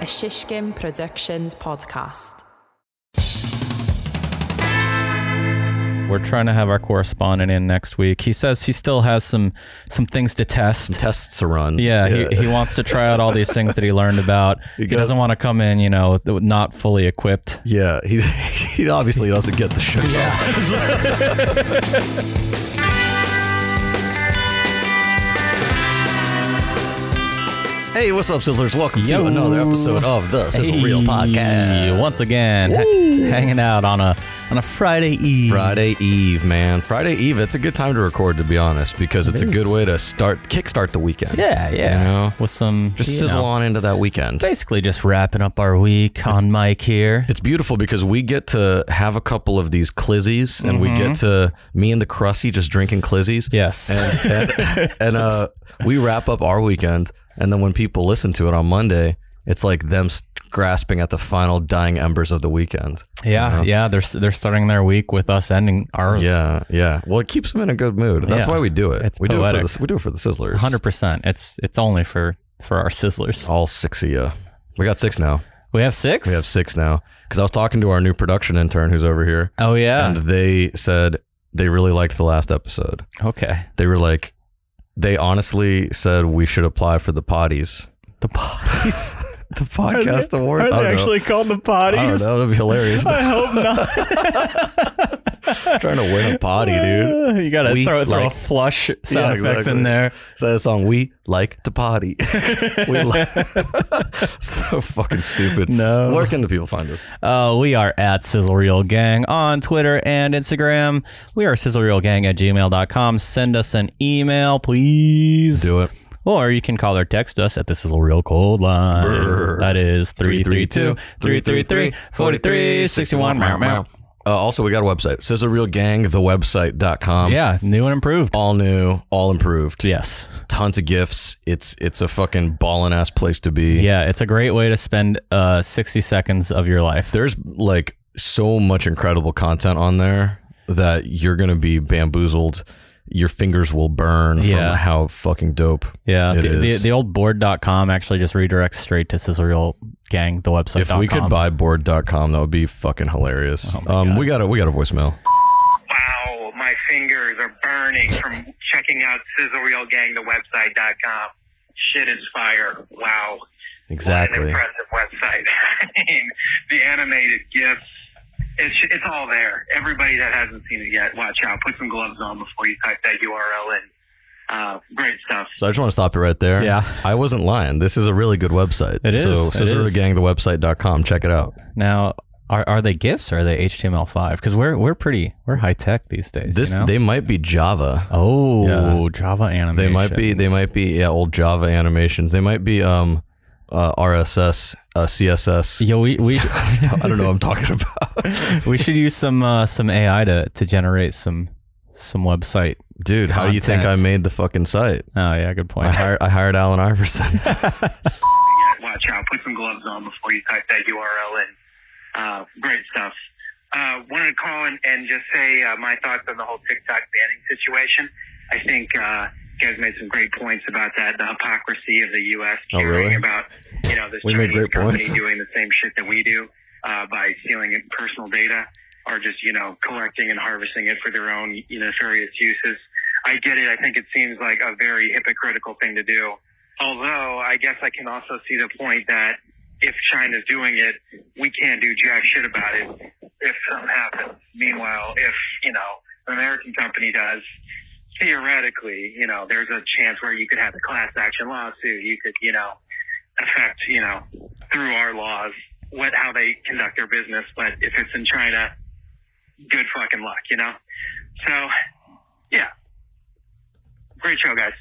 a Shishkin Productions podcast. We're trying to have our correspondent in next week. He says he still has some things to test. Some tests to run. Yeah. He wants to try out all these things that he learned about. He doesn't want to come in, not fully equipped. Yeah, he obviously doesn't get the show. Hey, what's up, Sizzlers? Welcome to another episode of the Sizzle Reel Podcast. Once again, hanging out on a Friday Eve. Friday Eve, man. Friday Eve, it's a good time to record, to be honest, because it's a good way to kickstart the weekend. Yeah. With some... Just sizzle on into that weekend. Basically just wrapping up our week on mic here. It's beautiful because we get to have a couple of these Clizzies, and we get to, me and the Crusty just drinking Clizzies. Yes. And we wrap up our weekend. And then when people listen to it on Monday, it's like them grasping at the final dying embers of the weekend. Yeah. They're starting their week with us ending ours. Yeah. Well, it keeps them in a good mood. That's why we do it. We do it for the Sizzlers. 100%. It's only for our Sizzlers. All 6 of you. We got 6 now. We have 6? We have 6 now. Because I was talking to our new production intern who's over here. Oh, yeah. And they said they really liked the last episode. Okay. They were like, they honestly said we should apply for the potties. The potties? The podcast awards? Are they actually called the potties? I don't know. That would be hilarious. I hope not. Trying to win a potty, dude. You got to throw a flush sound effects in there. So the song, We Like to Potty. So fucking stupid. No. Where can the people find us? We are at Sizzle Reel Gang on Twitter and Instagram. We are sizzlereelgang@gmail.com. Send us an email, please. Do it. Or you can call or text us at the Sizzle Reel Cold Line. Brr. That is 332-333-4361. Also, we got a website, sizzlereelgangthewebsite.com. Yeah, new and improved. All new, all improved. Yes. Tons of gifts. It's a fucking ballin' ass place to be. Yeah, it's a great way to spend 60 seconds of your life. There's like so much incredible content on there that you're going to be bamboozled. Your fingers will burn from how fucking dope it is. The old board.com actually just redirects straight to Sizzle Reel Gang, the website. If we could buy board.com, that would be fucking hilarious. We got a voicemail. Wow, my fingers are burning from checking out sizzlereelgangthewebsite.com. Shit is fire. Wow. Exactly. What an impressive website. I mean, the animated GIFs. It's all there. Everybody that hasn't seen it yet, watch out. Put some gloves on before you type that URL in. Great stuff. So I just want to stop it right there. Yeah. I wasn't lying. This is a really good website. It is. So sizzlereelgangthewebsite.com. Check it out. Now, are they GIFs or are they HTML5? Because we're high tech these days. They might be Java. Oh, yeah. Java animations. They might be old Java animations. They might be RSS, CSS. Yo, we I don't know what I'm talking about. We should use some AI to generate some website. Dude, how do you think I made the fucking site? Oh yeah, good point. I hired Allen Iverson. Watch out. Put some gloves on before you type that URL in. Great stuff. Wanted to call and just say my thoughts on the whole TikTok banning situation. I think you guys made some great points about that, the hypocrisy of the U.S. caring about, this Chinese company doing the same shit that we do by stealing personal data or just, collecting and harvesting it for their own nefarious uses. I get it. I think it seems like a very hypocritical thing to do. Although I guess I can also see the point that if China's doing it, we can't do jack shit about it if something happens. Meanwhile, if, an American company does, theoretically, there's a chance where you could have a class action lawsuit. You could, affect, through our laws, how they conduct their business. But if it's in China, good fucking luck, So, yeah. Great show, guys.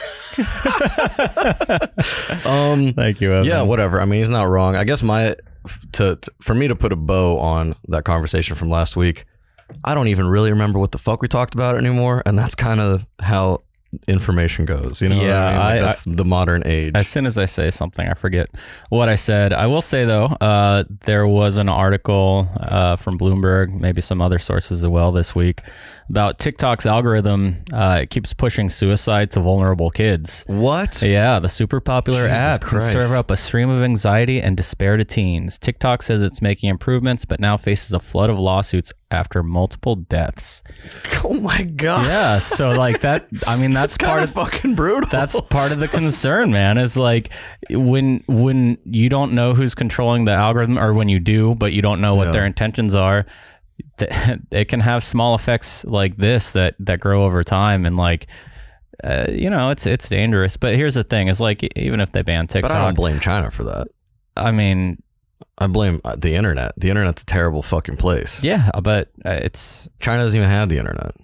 Thank you, Evan. Yeah, whatever. I mean, he's not wrong. I guess for me to put a bow on that conversation from last week, I don't even really remember what the fuck we talked about anymore, and that's kind of how information goes. You know what I mean? Like, that's the modern age. As soon as I say something, I forget what I said. I will say, though, there was an article from Bloomberg, maybe some other sources as well this week, about TikTok's algorithm. It keeps pushing suicide to vulnerable kids. What? Yeah, the super popular app can serve up a stream of anxiety and despair to teens. TikTok says it's making improvements, but now faces a flood of lawsuits after multiple deaths. Oh my God. Yeah, so like that, I mean, that's part of fucking brutal. That's part of the concern, man, is like when you don't know who's controlling the algorithm, or when you do, but you don't know what their intentions are, it can have small effects like this that grow over time. And like, you know, it's dangerous. But here's the thing, is like, even if they ban TikTok. But I don't blame China for that. I mean, I blame the internet. The internet's a terrible fucking place. Yeah, but it's... China doesn't even have the internet.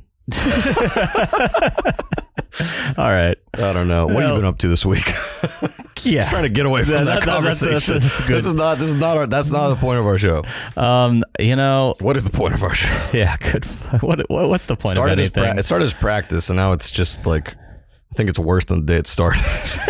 All right. I don't know. What have you been up to this week? Yeah, trying to get away from that conversation. That's good. That's not the point of our show. You know, what is the point of our show? Yeah, good. What's the point of anything? It started as practice, and now it's just like, I think it's worse than the day it started.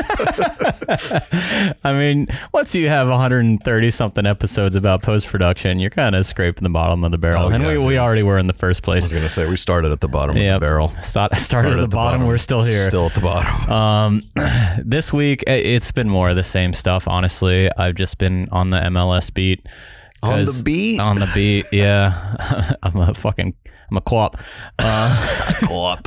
I mean, once you have 130 something episodes about post-production, you're kind of scraping the bottom of the barrel. And we already were in the first place. I was going to say, we started at the bottom of the barrel. Started at the bottom. We're still here. Still at the bottom. This week, it's been more of the same stuff, honestly. I've just been on the MLS beat. On the beat? On the beat, yeah. I'm a co-op. Co-op.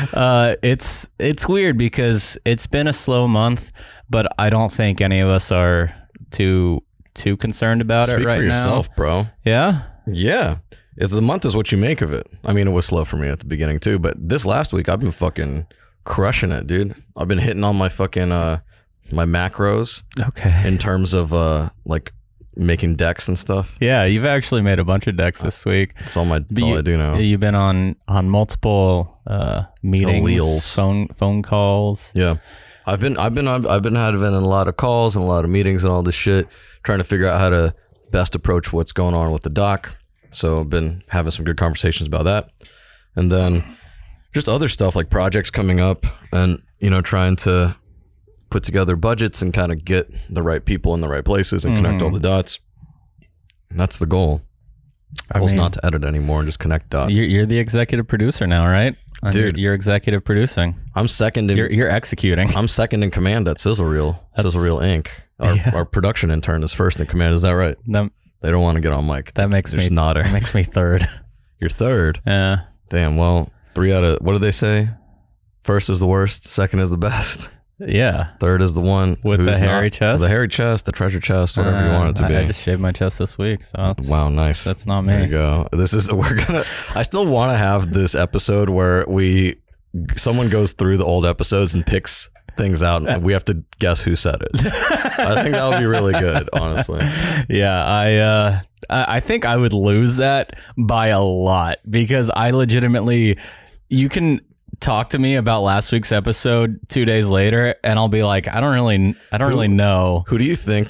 It's weird because it's been a slow month, but I don't think any of us are too concerned about it right now. Speak for yourself, bro. Yeah? Yeah. If the month is what you make of it. I mean, it was slow for me at the beginning too, but this last week I've been fucking crushing it, dude. I've been hitting on my fucking my macros. Okay. In terms of like making decks and stuff. Yeah, you've actually made a bunch of decks this week. That's all I do now. You've been on multiple meetings, phone calls. Yeah, I've been having a lot of calls and a lot of meetings and all this shit, trying to figure out how to best approach what's going on with the doc. So I've been having some good conversations about that, and then just other stuff like projects coming up, and trying to put together budgets and kind of get the right people in the right places and connect all the dots. And that's the goal. The goal's not to edit anymore and just connect dots. You're the executive producer now, right? Dude, you're executive producing. I'm second in. You're executing. I'm second in command at Sizzle Reel Inc. Our production intern is first in command. Is that right? They don't want to get on mic. That makes me third. You're third. Yeah. Damn. Well, 3 out of, what do they say? First is the worst. Second is the best. Yeah. Third is the one with the hairy chest. The hairy chest, the treasure chest, whatever you want it to be. I just shaved my chest this week, so wow, nice. That's not me. There you go. I still want to have this episode where someone goes through the old episodes and picks things out, and we have to guess who said it. I think that would be really good, honestly. Yeah, I think I would lose that by a lot, because I legitimately, you can talk to me about last week's episode 2 days later and I'll be like, I don't really know. Who do you think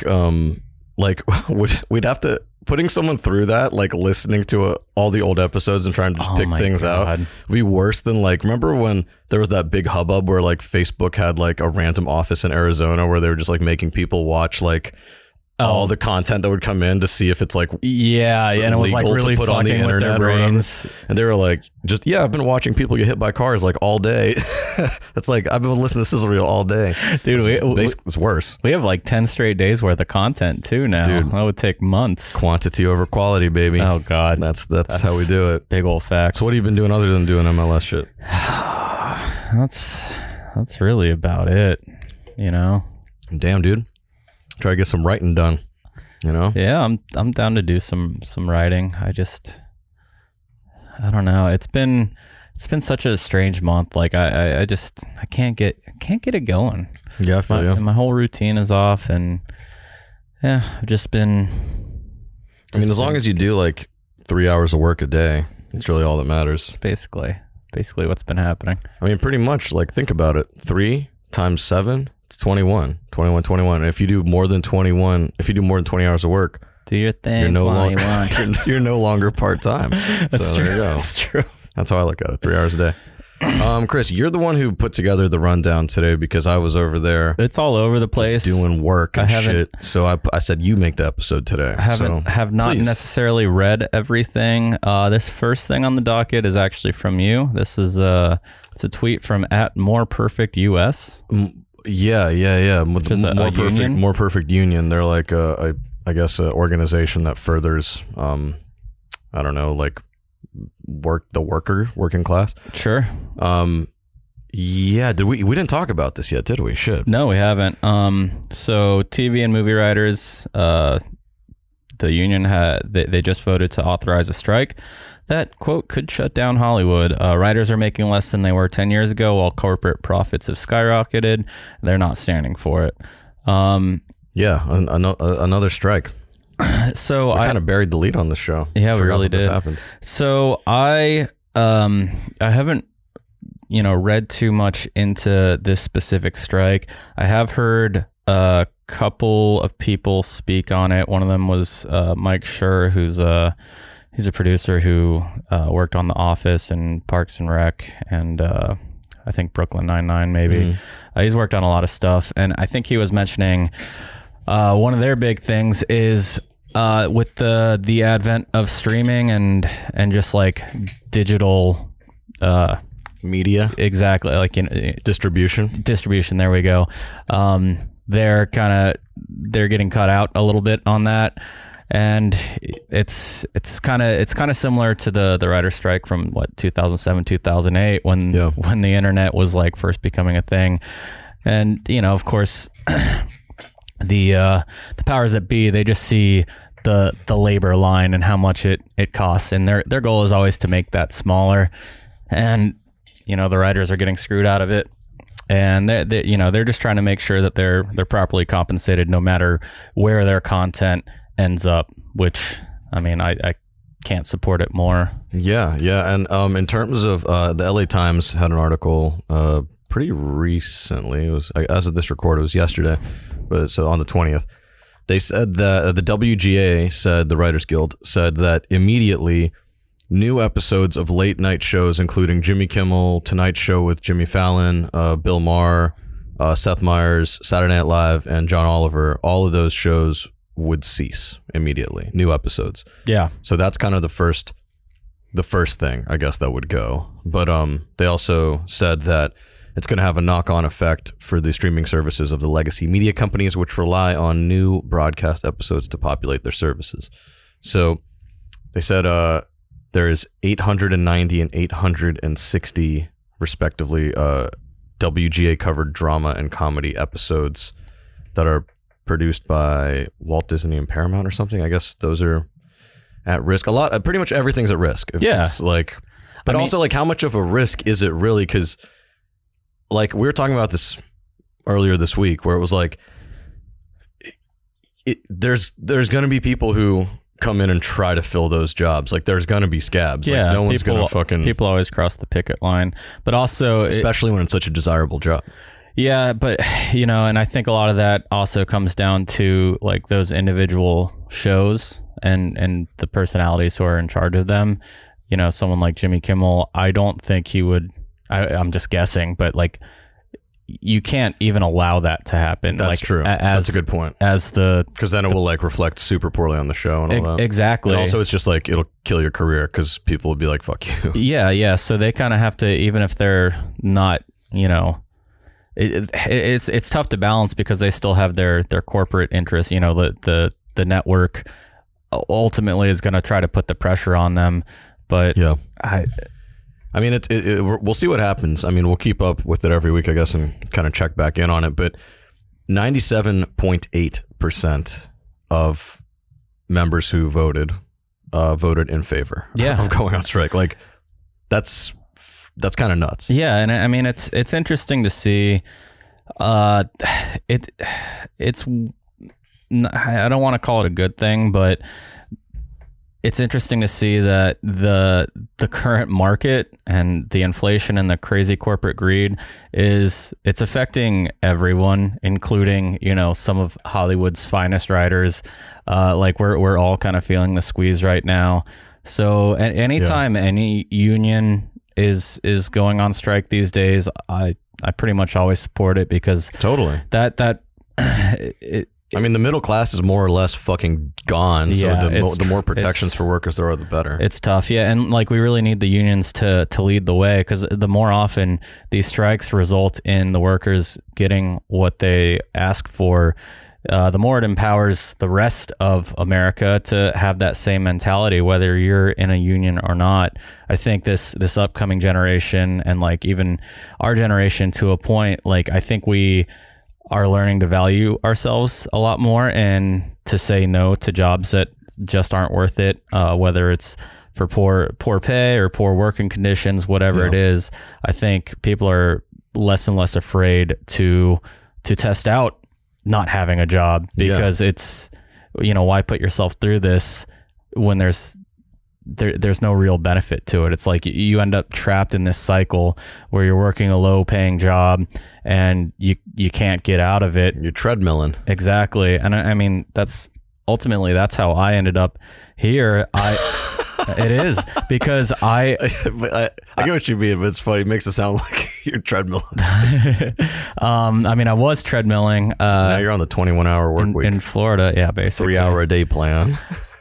we'd have to, putting someone through that, like listening to all the old episodes and trying to just pick things out, would be worse than remember when there was that big hubbub where Facebook had a random office in Arizona where they were just making people watch all the content that would come in to see if it's and it was really put on the internet with their brains. And they were I've been watching people get hit by cars all day. That's I've been listening to Sizzle Reel all day, dude. It's worse. We have 10 straight days worth of content too now. Dude, that would take months. Quantity over quality, baby. Oh God, that's how we do it. Big old facts. So what have you been doing other than doing MLS shit? That's really about it. Damn, dude. Try to get some writing done, Yeah, I'm down to do some writing. I don't know. It's been such a strange month. I can't get it going. Yeah, I feel you. My whole routine is off, and yeah, I've just been. As long as you do 3 hours of work a day, it's really all that matters. It's basically what's been happening. Pretty much. Think about it. 3 times 7. It's 21. And if you do more than 20 hours of work, do your thing. You're no longer part-time. That's true. There you go. That's true. That's how I look at it. 3 hours a day. Chris, you're the one who put together the rundown today because I was over there. It's all over the place, doing work and shit. So I said you make the episode today. I have not necessarily read everything. This first thing on the docket is actually from you. This is it's a tweet from @MorePerfectUS. Yeah. More Perfect Union. They're like I guess an organization that furthers I don't know, like working class. Sure. Yeah, we didn't talk about this yet, did we? Shit. No, we haven't. So TV and movie writers, the union they just voted to authorize a strike that, quote, could shut down Hollywood. Writers are making less than they were 10 years ago, while corporate profits have skyrocketed. They're not standing for it. Yeah, another strike. So I kind of buried the lead on the show. Yeah, we really did. So I haven't read too much into this specific strike. I have heard a couple of people speak on it. One of them was Mike Schur, he's a producer who worked on The Office and Parks and Rec and I think Brooklyn Nine-Nine maybe. He's worked on a lot of stuff, and I think he was mentioning one of their big things is with the advent of streaming and just like digital media. Exactly, like distribution. There we go. They're getting cut out a little bit on that, and it's kind of similar to the writer strike from 2007 2008 when the internet was like first becoming a thing, and of course the powers that be, they just see the labor line and how much it costs, and their goal is always to make that smaller, and the writers are getting screwed out of it, and they're just trying to make sure that they're properly compensated no matter where their content ends up, which I mean I can't support it more. Yeah, and in terms of the LA Times had an article pretty recently. It was, as of this record, it was yesterday, but so on the 20th. They said that the WGA said, the Writers Guild said that immediately new episodes of late night shows, including Jimmy Kimmel, Tonight Show with Jimmy Fallon, Bill Maher, Seth Meyers, Saturday Night Live, and John Oliver, all of those shows would cease immediately. New episodes. Yeah. So that's kind of the first thing, I guess, that would go. But they also said that it's going to have a knock-on effect for the streaming services of the legacy media companies, which rely on new broadcast episodes to populate their services. So they said there is 890 and 860, respectively, WGA-covered drama and comedy episodes that are produced by Walt Disney and Paramount or something. I guess those are at risk. Pretty much everything's at risk. It's like, but also like how much of a risk is it really? Because like we were talking about this earlier this week, where it was like, there's going to be people who come in and try to fill those jobs. Like there's going to be scabs. Yeah, like, no one's going to people always cross the picket line, but also especially when it's such a desirable job. Yeah, but and I think a lot of that also comes down to like those individual shows and the personalities who are in charge of them. Someone like Jimmy Kimmel, I don't think he would. I'm just guessing, but like you can't even allow that to happen. That's true. That's a good point. Because then it will like reflect super poorly on the show and all that. Exactly. And also, it's just like it'll kill your career because people will be like, "Fuck you." Yeah. So they kind of have to, even if they're not, it's tough to balance because they still have their corporate interests. The network ultimately is going to try to put the pressure on them, but yeah. I mean, we'll see what happens. I mean, we'll keep up with it every week, I guess, and kind of check back in on it. But 97.8% of members who voted in favor of going on strike. Like, that's kind of nuts. Yeah, and I mean, it's interesting to see. It's I don't want to call it a good thing, but it's interesting to see that the current market and the inflation and the crazy corporate greed it's affecting everyone, including some of Hollywood's finest writers. Like we're all kind of feeling the squeeze right now. So anytime any union is going on strike these days, I pretty much always support it because totally I mean, the middle class is more or less fucking gone. So the more protections for workers there are, the better. It's tough. Yeah. And like, we really need the unions to lead the way, because the more often these strikes result in the workers getting what they ask for, the more it empowers the rest of America to have that same mentality, whether you're in a union or not. I think this upcoming generation, and like even our generation to a point, like I think we are learning to value ourselves a lot more and to say no to jobs that just aren't worth it, whether it's for poor pay or poor working conditions, whatever it is. I think people are less and less afraid to test out not having a job, because it's, why put yourself through this when there's no real benefit to it. It's like you end up trapped in this cycle where you're working a low paying job and you can't get out of it. You're treadmilling. Exactly. And I mean, that's how I ended up here. It is because I get what you mean, but it's funny. It makes it sound like you're treadmilling. I mean, I was treadmilling. Now you're on the 21-hour work week in Florida. Yeah, basically 3 hour a day plan.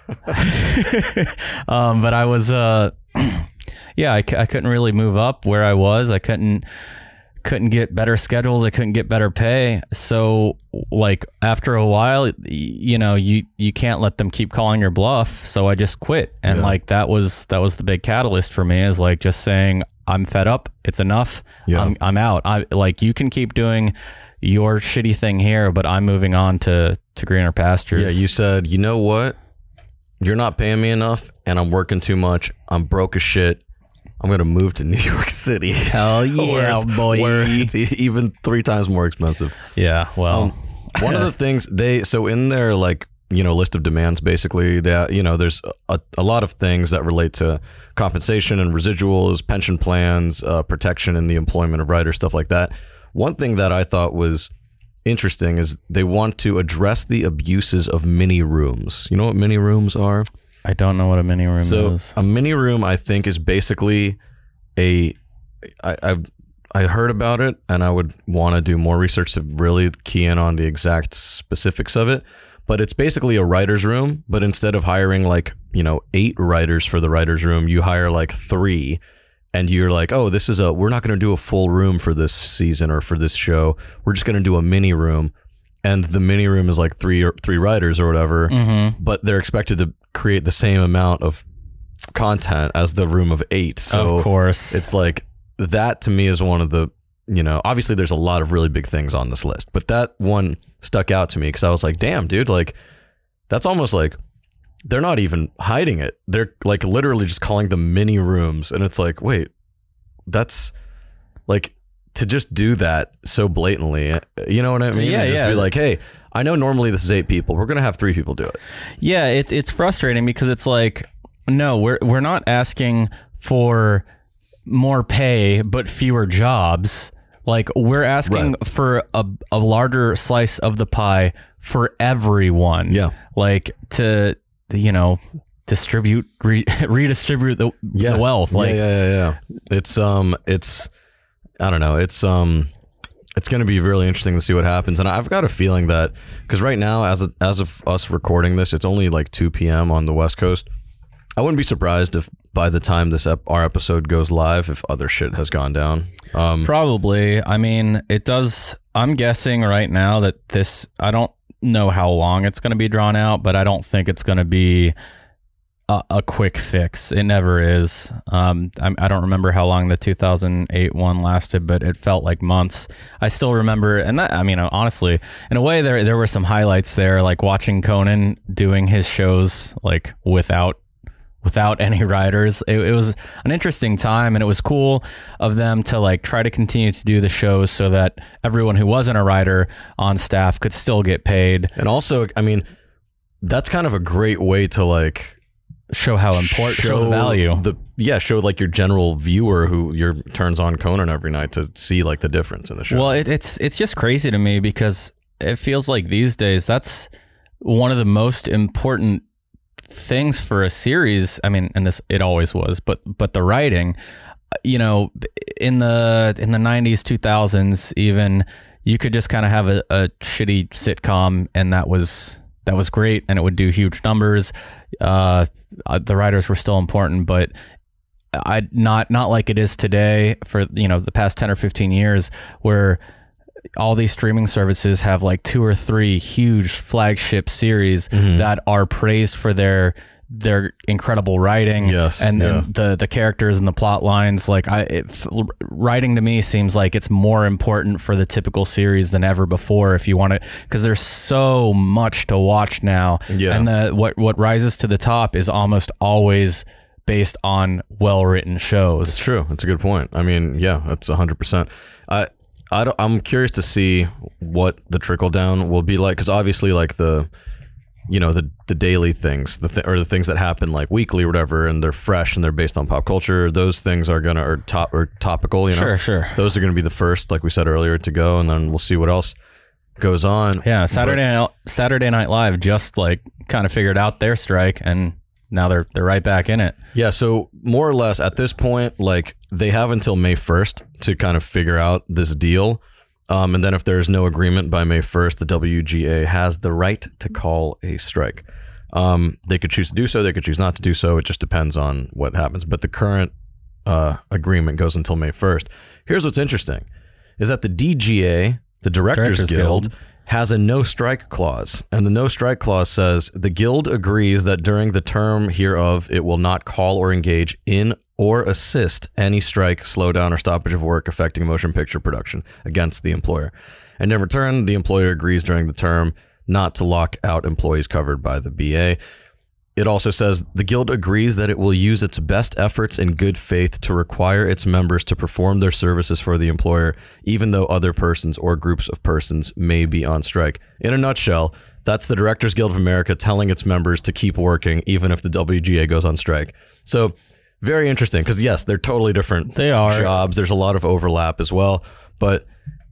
But I was, I couldn't really move up where I was. I couldn't get better schedules. I couldn't get better pay. So like after a while, you can't let them keep calling your bluff. So I just quit. And like, that was the big catalyst for me, is like just saying, I'm fed up. It's enough. Yeah. I'm out. You can keep doing your shitty thing here, but I'm moving on to greener pastures. Yeah. You said, you know what? You're not paying me enough and I'm working too much. I'm broke as shit. I'm going to move to New York City. Hell yeah, boy. Where it's even 3 times more expensive. Yeah, well. One of the things so in their list of demands, basically, that, there's a lot of things that relate to compensation and residuals, pension plans, protection in the employment of writers, stuff like that. One thing that I thought was interesting is they want to address the abuses of mini rooms. You know what mini rooms are? I don't know what a mini room is. A mini room, I think, is basically I heard about it, and I would want to do more research to really key in on the exact specifics of it. But it's basically a writer's room, but instead of hiring 8 writers for the writer's room, you hire 3. And you're like, oh, we're not going to do a full room for this season or for this show. We're just going to do a mini room. And the mini room is like three writers or whatever, but they're expected to create the same amount of content as the room of 8. So of course, it's like, that to me is one of the, obviously there's a lot of really big things on this list, but that one stuck out to me because I was like, damn, dude, that's almost like, they're not even hiding it. They're literally just calling them mini rooms. And it's like, wait, that's to just do that so blatantly. You know what I mean? Yeah, just be like, hey, I know normally this is 8 people. We're going to have 3 people do it. Yeah. It's frustrating because it's like, no, we're not asking for more pay, but fewer jobs. We're asking for a larger slice of the pie for everyone. Yeah. To redistribute the wealth. Yeah. It's I don't know. It's going to be really interesting to see what happens. And I've got a feeling that, because right now, as of us recording this, it's only 2 p.m. on the West Coast. I wouldn't be surprised if by the time our episode goes live, if other shit has gone down. Probably. I mean, it does. I'm guessing right now that I don't know how long it's going to be drawn out, but I don't think it's going to be a quick fix. It never is. I don't remember how long the 2008 one lasted, but it felt like months. I still remember, and that, I mean, honestly, in a way, there were some highlights there, like watching Conan doing his shows without any writers. It was an interesting time, and it was cool of them to try to continue to do the shows so that everyone who wasn't a writer on staff could still get paid. And also, I mean, that's kind of a great way to show how important, show the value. Show your general viewer who turns on Conan every night to see the difference in the show. Well, it's just crazy to me because it feels like these days that's one of the most important things for a series. I mean, and it always was, but the writing, you know, in the 90s, 2000s, even, you could just kind of have a shitty sitcom, and that was great, and it would do huge numbers. The writers were still important, but not like it is today for, you know, the past 10 or 15 years, where all these streaming services have like 2 or 3 huge flagship series that are praised for their incredible writing, and the characters and the plot lines. Like, writing to me seems like it's more important for the typical series than ever before, if you want to, because there's so much to watch now. And what rises to the top is almost always based on well-written shows. It's true. That's a good point. I mean, yeah, that's 100%. I'm curious to see what the trickle down will be like, because obviously, like, the daily things, or the things that happen like weekly or whatever, and they're fresh and they're based on pop culture, those things are topical, you know. Sure. Those are gonna be the first, like we said earlier, to go, and then we'll see what else goes on. Yeah, Saturday Night Live just like kind of figured out their strike, and now they're right back in it. Yeah, so more or less at this point, like, they have until May 1st to kind of figure out this deal. And then if there's no agreement by May 1st, the WGA has the right to call a strike. They could choose to do so. They could choose not to do so. It just depends on what happens. But the current agreement goes until May 1st. Here's what's interesting, is that the DGA, the Directors Guild, has a no strike clause. And the no strike clause says, the Guild agrees that during the term hereof, it will not call or engage in or assist any strike, slowdown, or stoppage of work affecting motion picture production against the employer. And in return, the employer agrees during the term not to lock out employees covered by the BA. It also says the Guild agrees that it will use its best efforts in good faith to require its members to perform their services for the employer, even though other persons or groups of persons may be on strike. In a nutshell, that's the Directors Guild of America telling its members to keep working even if the WGA goes on strike. So very interesting, because yes, they're totally different jobs. There's a lot of overlap as well, but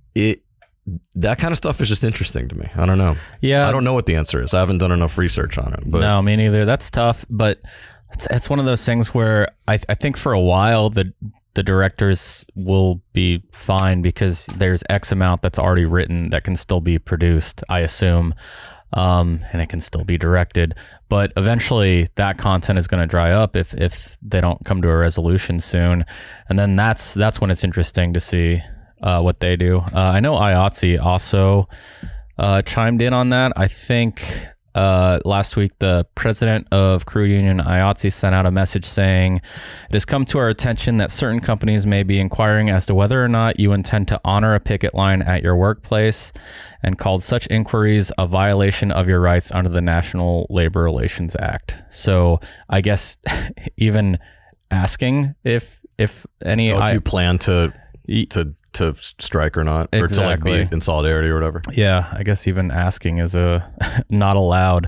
that kind of stuff is just interesting to me. I don't know. Yeah. I don't know what the answer is. I haven't done enough research on it. But no, me neither. That's tough, but it's one of those things where I think for a while the directors will be fine, because there's X amount that's already written that can still be produced, I assume, and it can still be directed. But eventually that content is going to dry up if they don't come to a resolution soon. And then that's when it's interesting to see what they do. I know IATSE also chimed in on that. I think last week the president of Crew Union IATSE sent out a message saying, it has come to our attention that certain companies may be inquiring as to whether or not you intend to honor a picket line at your workplace, and called such inquiries a violation of your rights under the National Labor Relations Act. So I guess even asking if any... if you plan to strike or not, or to like be in solidarity or whatever. Yeah, I guess even asking is not allowed.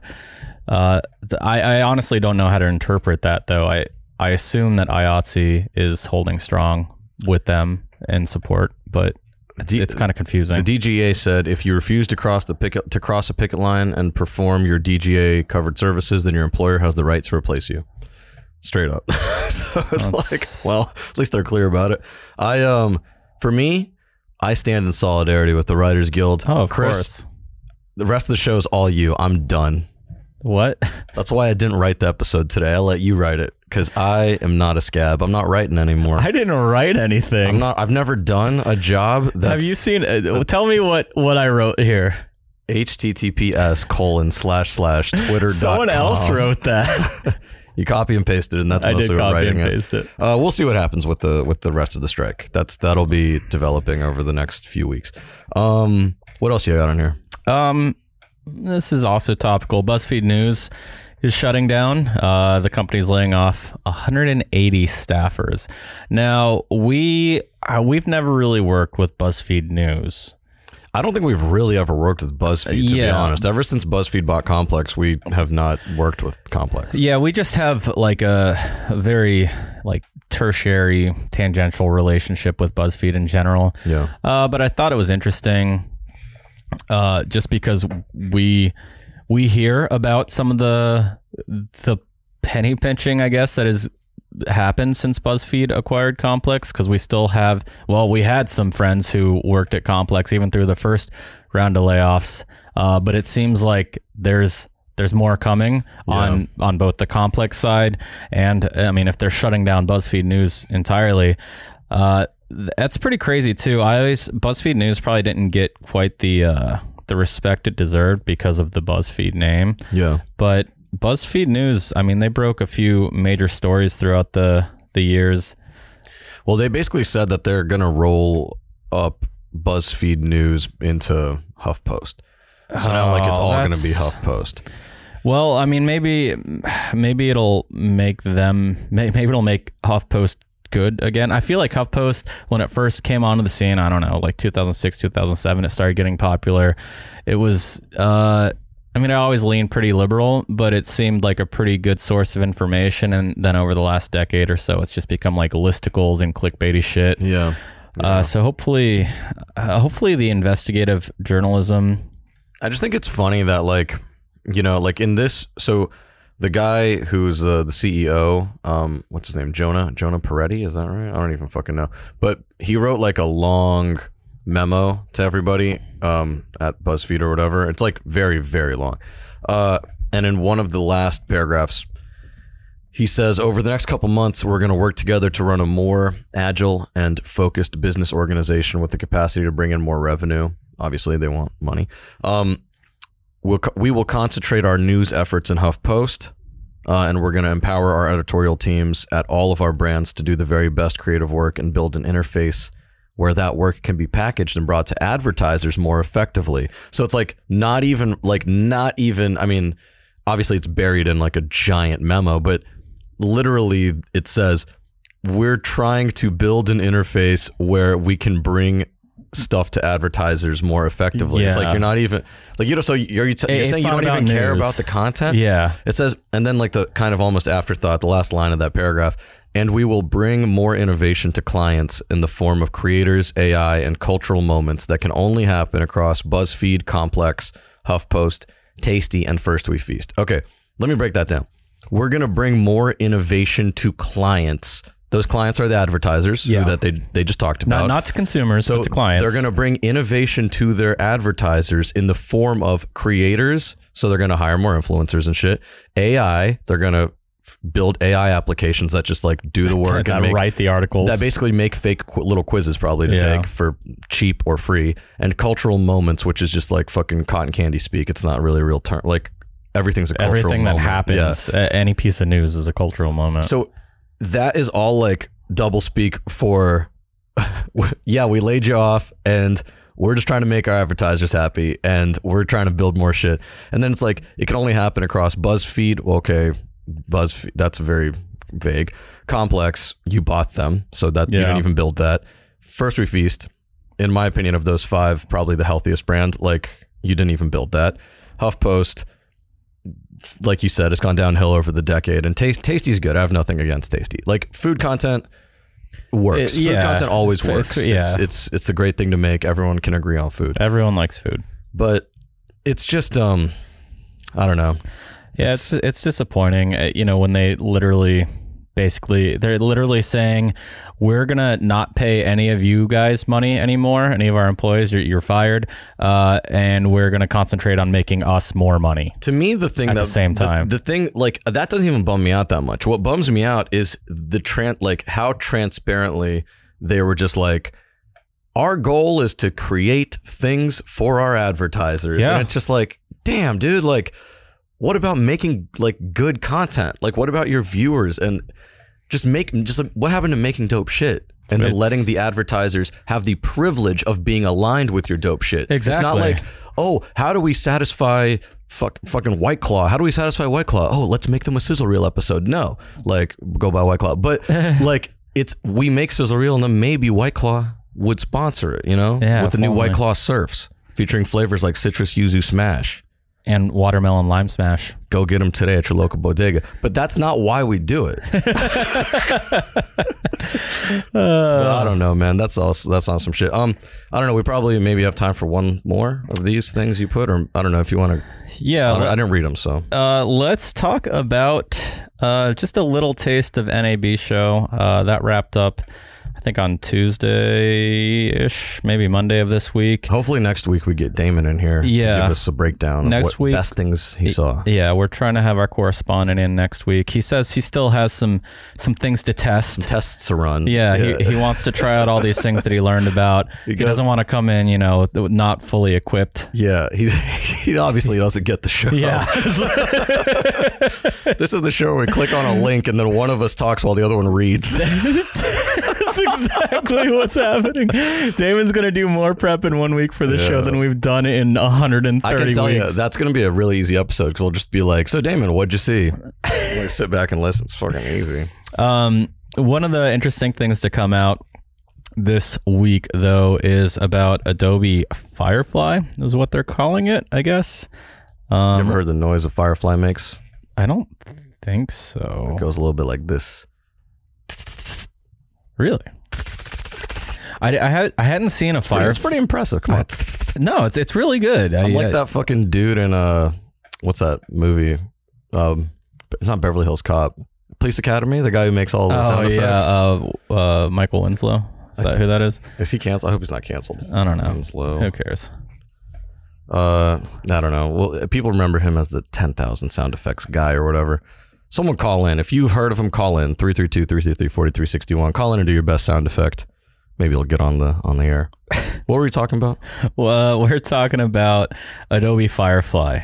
I honestly don't know how to interpret that, though. I assume that IATSE is holding strong with them in support, but it's kind of confusing. The DGA said if you refuse to cross a picket line and perform your DGA covered services, then your employer has the right to replace you. Straight up. So it's like, well, at least they're clear about it. For me, I stand in solidarity with the Writers Guild. Oh, of Chris, course. The rest of the show is all you. I'm done. What? That's why I didn't write the episode today. I let you write it, because I am not a scab. I'm not writing anymore. I didn't write anything. I've never done a job that's... Have you seen... tell me what I wrote here. https://twitter.com. Someone else wrote that. You copy and pasted it, and that's mostly what writing is. It. We'll see what happens with the rest of the strike. That'll be developing over the next few weeks. What else you got on here? This is also topical. BuzzFeed News is shutting down. The company's laying off 180 staffers. Now, we've never really worked with BuzzFeed News. I don't think we've really ever worked with BuzzFeed, to be honest. Ever since BuzzFeed bought Complex, we have not worked with Complex. Yeah, we just have like a very like tertiary, tangential relationship with BuzzFeed in general. Yeah. But I thought it was interesting, just because we hear about some of the penny pinching, I guess, that is happened since BuzzFeed acquired Complex, because we still have, we had some friends who worked at Complex even through the first round of layoffs, but it seems like there's more coming on both the Complex side, and I mean, if they're shutting down BuzzFeed News entirely, that's pretty crazy too. BuzzFeed News probably didn't get quite the respect it deserved because of the BuzzFeed name. Yeah. But BuzzFeed News, I mean, they broke a few major stories throughout the years. Well, they basically said that they're going to roll up BuzzFeed News into HuffPost. So now, like, it's all going to be HuffPost. Well, I mean, maybe it'll make HuffPost good again. I feel like HuffPost, when it first came onto the scene, I don't know, like 2006, 2007, it started getting popular. It was, I mean, I always leaned pretty liberal, but it seemed like a pretty good source of information. And then over the last decade or so, it's just become like listicles and clickbaity shit. Yeah. So hopefully the investigative journalism. I just think it's funny that, like, you know, like in this, so the guy who's the CEO, what's his name? Jonah Peretti, is that right? I don't even fucking know. But he wrote like a long memo to everybody at BuzzFeed or whatever. It's like very, very long. And in one of the last paragraphs, he says, over the next couple months, we're going to work together to run a more agile and focused business organization with the capacity to bring in more revenue. Obviously, they want money. We will concentrate our news efforts in HuffPost, and we're going to empower our editorial teams at all of our brands to do the very best creative work and build an interface where that work can be packaged and brought to advertisers more effectively. So it's like not even, I mean, obviously it's buried in like a giant memo, but literally it says, we're trying to build an interface where we can bring stuff to advertisers more effectively. Yeah. It's like you're not even like, you know, so you're saying you don't even care about the content. Yeah. It says, and then like the kind of almost afterthought, the last line of that paragraph, and we will bring more innovation to clients in the form of creators, AI, and cultural moments that can only happen across BuzzFeed, Complex, HuffPost, Tasty, and First We Feast. Okay, let me break that down. We're going to bring more innovation to clients. Those clients are the advertisers that they just talked about. Not to consumers, but to clients. They're going to bring innovation to their advertisers in the form of creators. So they're going to hire more influencers and shit. AI, they're going to build AI applications that just like do the work and write the articles. That basically make fake little quizzes probably to take for cheap or free. And cultural moments, which is just like fucking cotton candy speak. It's not really a real term. Like everything's a cultural moment. Everything that happens, any piece of news is a cultural moment. So that is all like double speak for, we laid you off and we're just trying to make our advertisers happy and we're trying to build more shit. And then it's like, it can only happen across BuzzFeed. Well, okay, BuzzFeed, that's very vague. Complex, you bought them, so that you didn't even build that. First We Feast, in my opinion, of those five, probably the healthiest brand. Like, you didn't even build that. HuffPost, like you said, it's gone downhill over the decade. And Tasty's good. I have nothing against Tasty. Like, food content works. Food content always works. It's a great thing to make. Everyone can agree on food. Everyone likes food. But it's just, I don't know. Yeah, it's disappointing, you know, when they're literally saying, we're going to not pay any of you guys money anymore, any of our employees, you're fired, and we're going to concentrate on making us more money. To me, the thing at the same time, the thing, like, that doesn't even bum me out that much. What bums me out is how transparently they were just like, our goal is to create things for our advertisers. Yeah. And it's just like, damn, dude, like, what about making like good content? Like, what about your viewers? And what happened to making dope shit and then letting the advertisers have the privilege of being aligned with your dope shit? Exactly. It's not like, oh, how do we satisfy fucking White Claw? How do we satisfy White Claw? Oh, let's make them a Sizzle Reel episode. No, like, go buy White Claw. But like, we make Sizzle Reel and then maybe White Claw would sponsor it, you know, with the new White Claw Surfs featuring flavors like Citrus Yuzu Smash. And Watermelon Lime Smash. Go get them today at your local bodega. But that's not why we do it. I don't know, man. That's on some shit. I don't know. We probably maybe have time for one more of these things you put, or I don't know if you want to. Yeah, I didn't read them, so. Let's talk about Just a little taste of NAB show. That wrapped up, I think, on Tuesday-ish, maybe Monday of this week. Hopefully next week we get Damon in here to give us a breakdown of what best things he saw. Yeah, we're trying to have our correspondent in next week. He says he still has some things to test. Some tests to run. Yeah, he wants to try out all these things that he learned about. He doesn't want to come in, not fully equipped. Yeah, he obviously doesn't get the show. Yeah. This is the show where we click on a link and then one of us talks while the other one reads. That's exactly what's happening. Damon's going to do more prep in 1 week for the show than we've done in 130 I can tell weeks. you, that's going to be a really easy episode because we'll just be like, so Damon, what'd you see? Like, sit back and listen. It's fucking easy. One of the interesting things to come out this week, though, is about Adobe Firefly, is what they're calling it, I guess. You ever heard the noise a firefly makes? I don't think so. It goes a little bit like this. Really? I hadn't seen a fire. It's pretty impressive. Come on. No, it's really good. I'm like that fucking dude in what's that movie? It's not Beverly Hills Cop. Police Academy, the guy who makes all the sound effects. Michael Winslow. Is that who that is? Is he canceled? I hope he's not canceled. I don't know. Winslow. Who cares? I don't know. Well, people remember him as the 10,000 sound effects guy or whatever. Someone call in. If you've heard of him, call in 332-333-4361. Call in and do your best sound effect. Maybe it'll get on the air. What were we talking about? Well, we're talking about Adobe Firefly.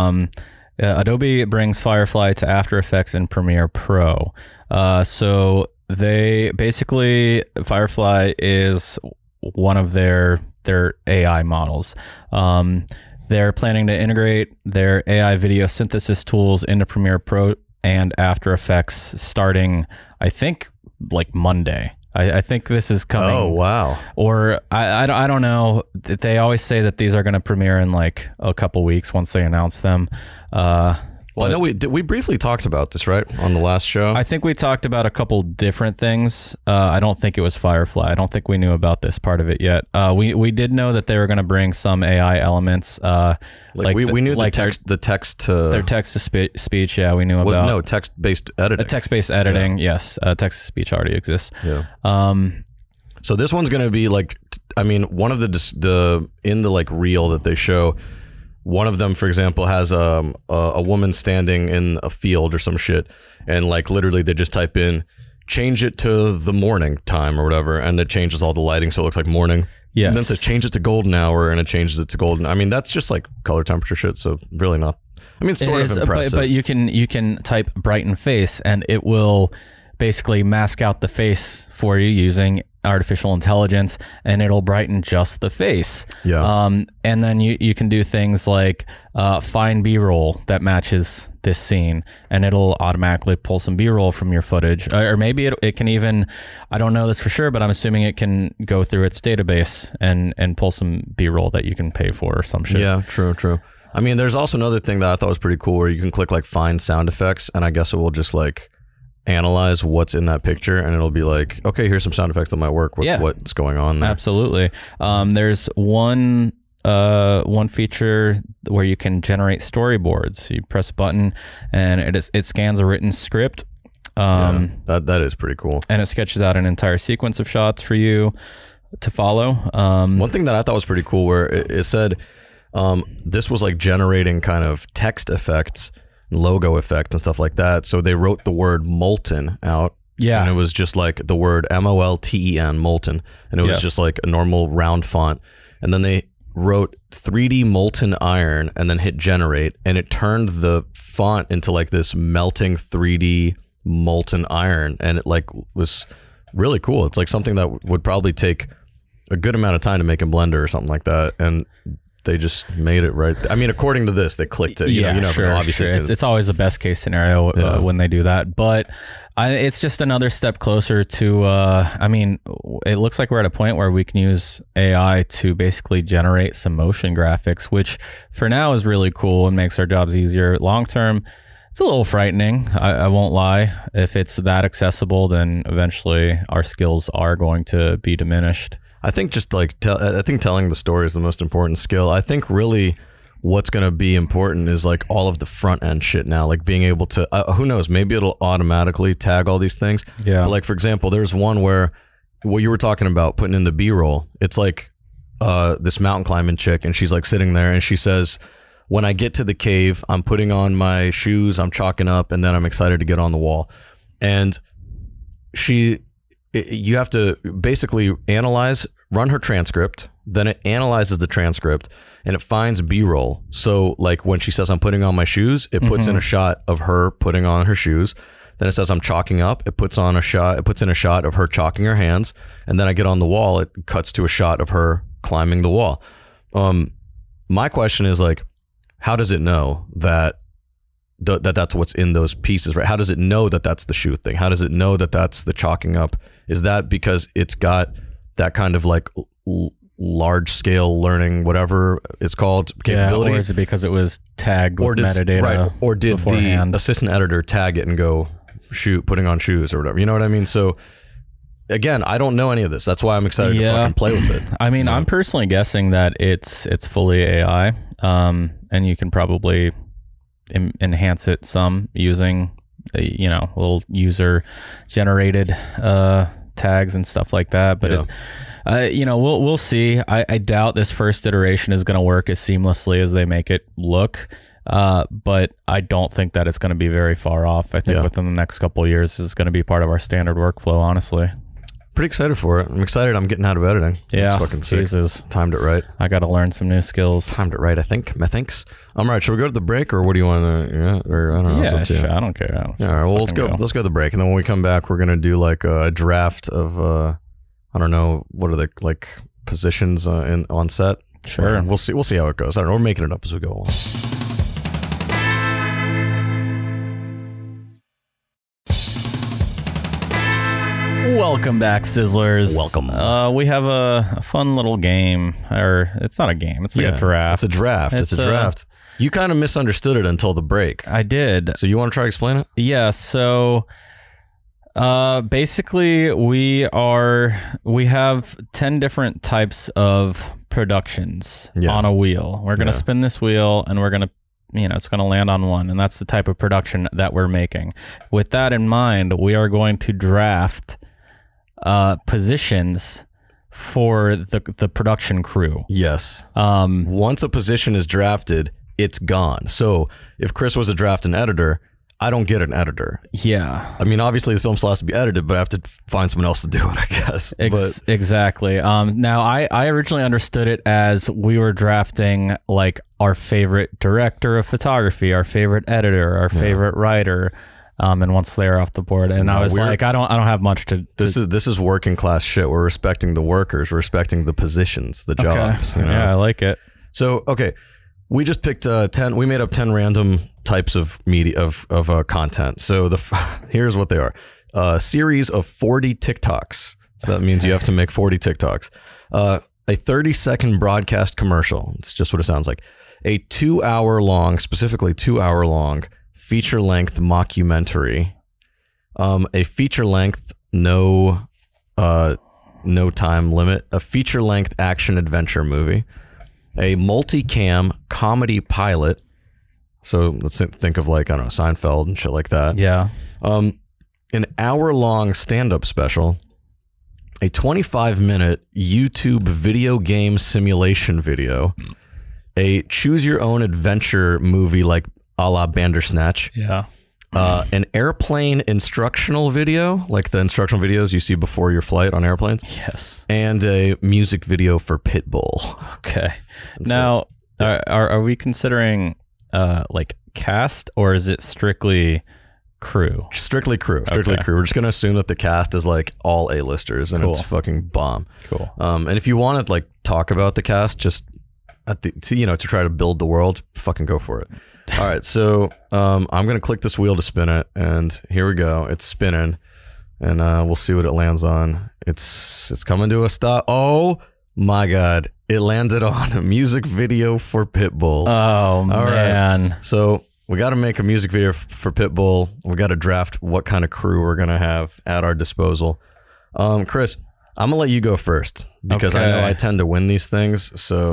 Adobe brings Firefly to After Effects and Premiere Pro. So they basically, Firefly is one of their AI models. They're planning to integrate their AI video synthesis tools into Premiere Pro and After Effects starting, I think, like Monday. I think this is coming. Oh, wow. Or I don't know. They always say that these are going to premiere in like a couple weeks once they announce them. Well, I know we briefly talked about this, right, on the last show? I think we talked about a couple different things. I don't think it was Firefly. I don't think we knew about this part of it yet. We did know that they were going to bring some AI elements. We knew like the text to their text to speech. Yeah, we knew about text-based editing. Text-based editing. Yeah. Yes, text to speech already exists. Yeah. So this one's going to be like, one of the in the like reel that they show. One of them, for example, has a woman standing in a field or some shit, and like literally they just type in, change it to the morning time or whatever, and it changes all the lighting so it looks like morning. Yes. And then it says change it to golden hour, and it changes it to golden. That's just like color temperature shit, so really not. Sort of impressive. But you can type brighten face, and it will basically mask out the face for you using artificial intelligence, and it'll brighten just the face. Yeah. And then you can do things like find B-roll that matches this scene, and it'll automatically pull some B-roll from your footage. Or maybe it can even, I don't know this for sure, but I'm assuming it can go through its database and pull some B-roll that you can pay for or some shit. Yeah, true. There's also another thing that I thought was pretty cool where you can click like find sound effects, and I guess it will just like analyze what's in that picture, and it'll be like, okay, here's some sound effects that might work with what's going on there. Absolutely. There's one feature where you can generate storyboards. You press a button and it scans a written script. That is pretty cool. And it sketches out an entire sequence of shots for you to follow. One thing that I thought was pretty cool where it said this was like generating kind of text effects, logo effect and stuff like that. So they wrote the word molten out. Yeah. And it was just like the word MOLTEN, molten. And it was just like a normal round font. And then they wrote 3D molten iron and then hit generate. And it turned the font into like this melting 3D molten iron. And it like was really cool. It's like something that would probably take a good amount of time to make in Blender or something like that. And they just made it right. According to this, they clicked it. Sure. Obviously, it's always the best case scenario when they do that. But it's just another step closer to. It looks like we're at a point where we can use AI to basically generate some motion graphics, which for now is really cool and makes our jobs easier. Long term, it's a little frightening. I won't lie. If it's that accessible, then eventually our skills are going to be diminished. I think just like telling the story is the most important skill. I think really what's going to be important is like all of the front end shit now, like being able to, who knows, maybe it'll automatically tag all these things. Yeah. But like, for example, there's one where what you were talking about putting in the B-roll, it's like this mountain climbing chick, and she's like sitting there and she says, when I get to the cave, I'm putting on my shoes, I'm chalking up, and then I'm excited to get on the wall. And you have to basically run her transcript, then it analyzes the transcript and it finds B-roll. So like when she says I'm putting on my shoes, it puts in a shot of her putting on her shoes. Then it says I'm chalking up, it puts in a shot of her chalking her hands, and then I get on the wall, it cuts to a shot of her climbing the wall. My question is like, how does it know that that's what's in those pieces, right? How does it know that that's the shoe thing? How does it know that that's the chalking up? Is that because it's got that kind of like large scale learning, whatever it's called, capability? Or is it because it was tagged with metadata? Right. Or did beforehand? The assistant editor tag it and go putting on shoes or whatever? You know what I mean? So again, I don't know any of this. That's why I'm excited to fucking play with it. I mean, I'm personally guessing that it's fully AI, and you can probably enhance it some using little user generated tags and stuff like that. But we'll see. I doubt this first iteration is going to work as seamlessly as they make it look. But I don't think that it's going to be very far off. I think within the next couple of years, it's going to be part of our standard workflow, honestly. Pretty excited for it. I'm excited I'm getting out of editing. Yeah. It's fucking sick. Jesus. Timed it right. I got to learn some new skills. Timed it right, I think. Methinks. All right, should we go to the break, or what do you want to, or I don't know. Yeah, sure. I don't care. All right, well, let's go to the break. And then when we come back, we're going to do like a draft of, I don't know, what are the like positions on set? Sure. We'll see how it goes. I don't know. We're making it up as we go along. Welcome back, Sizzlers. Welcome. We have a fun little game, or it's not a game. It's like a draft. It's a draft. It's a draft. You kind of misunderstood it until the break. I did. So you want to try to explain it? Yeah. So basically, we have 10 different types of productions on a wheel. We're gonna spin this wheel, and we're gonna, it's going to land on one, and that's the type of production that we're making. With that in mind, we are going to draft positions for the production crew. Yes. Once a position is drafted, it's gone. So if Chris was a draft and editor, I don't get an editor. Yeah. I mean, obviously the film still has to be edited, but I have to find someone else to do it, I guess. Exactly. Now, I originally understood it as we were drafting like our favorite director of photography, our favorite editor, our favorite writer. And once they're off the board, and I was like, I don't have much to. This is working class shit. We're respecting the workers, we're respecting the positions, the jobs. Okay. Yeah, I like it. So we just picked 10. We made up 10 random types of media of content. So here's what they are: a series of 40 TikToks. So that means you have to make 40 TikToks. A 30-second broadcast commercial. It's just what it sounds like. A 2-hour long, specifically 2-hour long. Feature-length mockumentary, a feature-length no time limit, a feature-length action-adventure movie, a multi-cam comedy pilot, so let's think of like, I don't know, Seinfeld and shit like that. Yeah. An hour-long stand-up special, a 25-minute YouTube video game simulation video, a choose-your-own-adventure movie like a la Bandersnatch. Yeah. An airplane instructional video, like the instructional videos you see before your flight on airplanes. Yes. And a music video for Pitbull. Okay. Now, are we considering like cast, or is it strictly crew? Strictly crew. Strictly crew. We're just going to assume that the cast is like all A-listers, and it's fucking bomb. Cool. And if you want to like talk about the cast, just to try to build the world, fucking go for it. All right, so I'm gonna click this wheel to spin it, and here we go. It's spinning, and we'll see what it lands on. It's coming to a stop. Oh my god, it landed on a music video for Pitbull. Oh man! Right. So we got to make a music video for Pitbull. We got to draft what kind of crew we're gonna have at our disposal. Chris, I'm gonna let you go first because I know I tend to win these things. So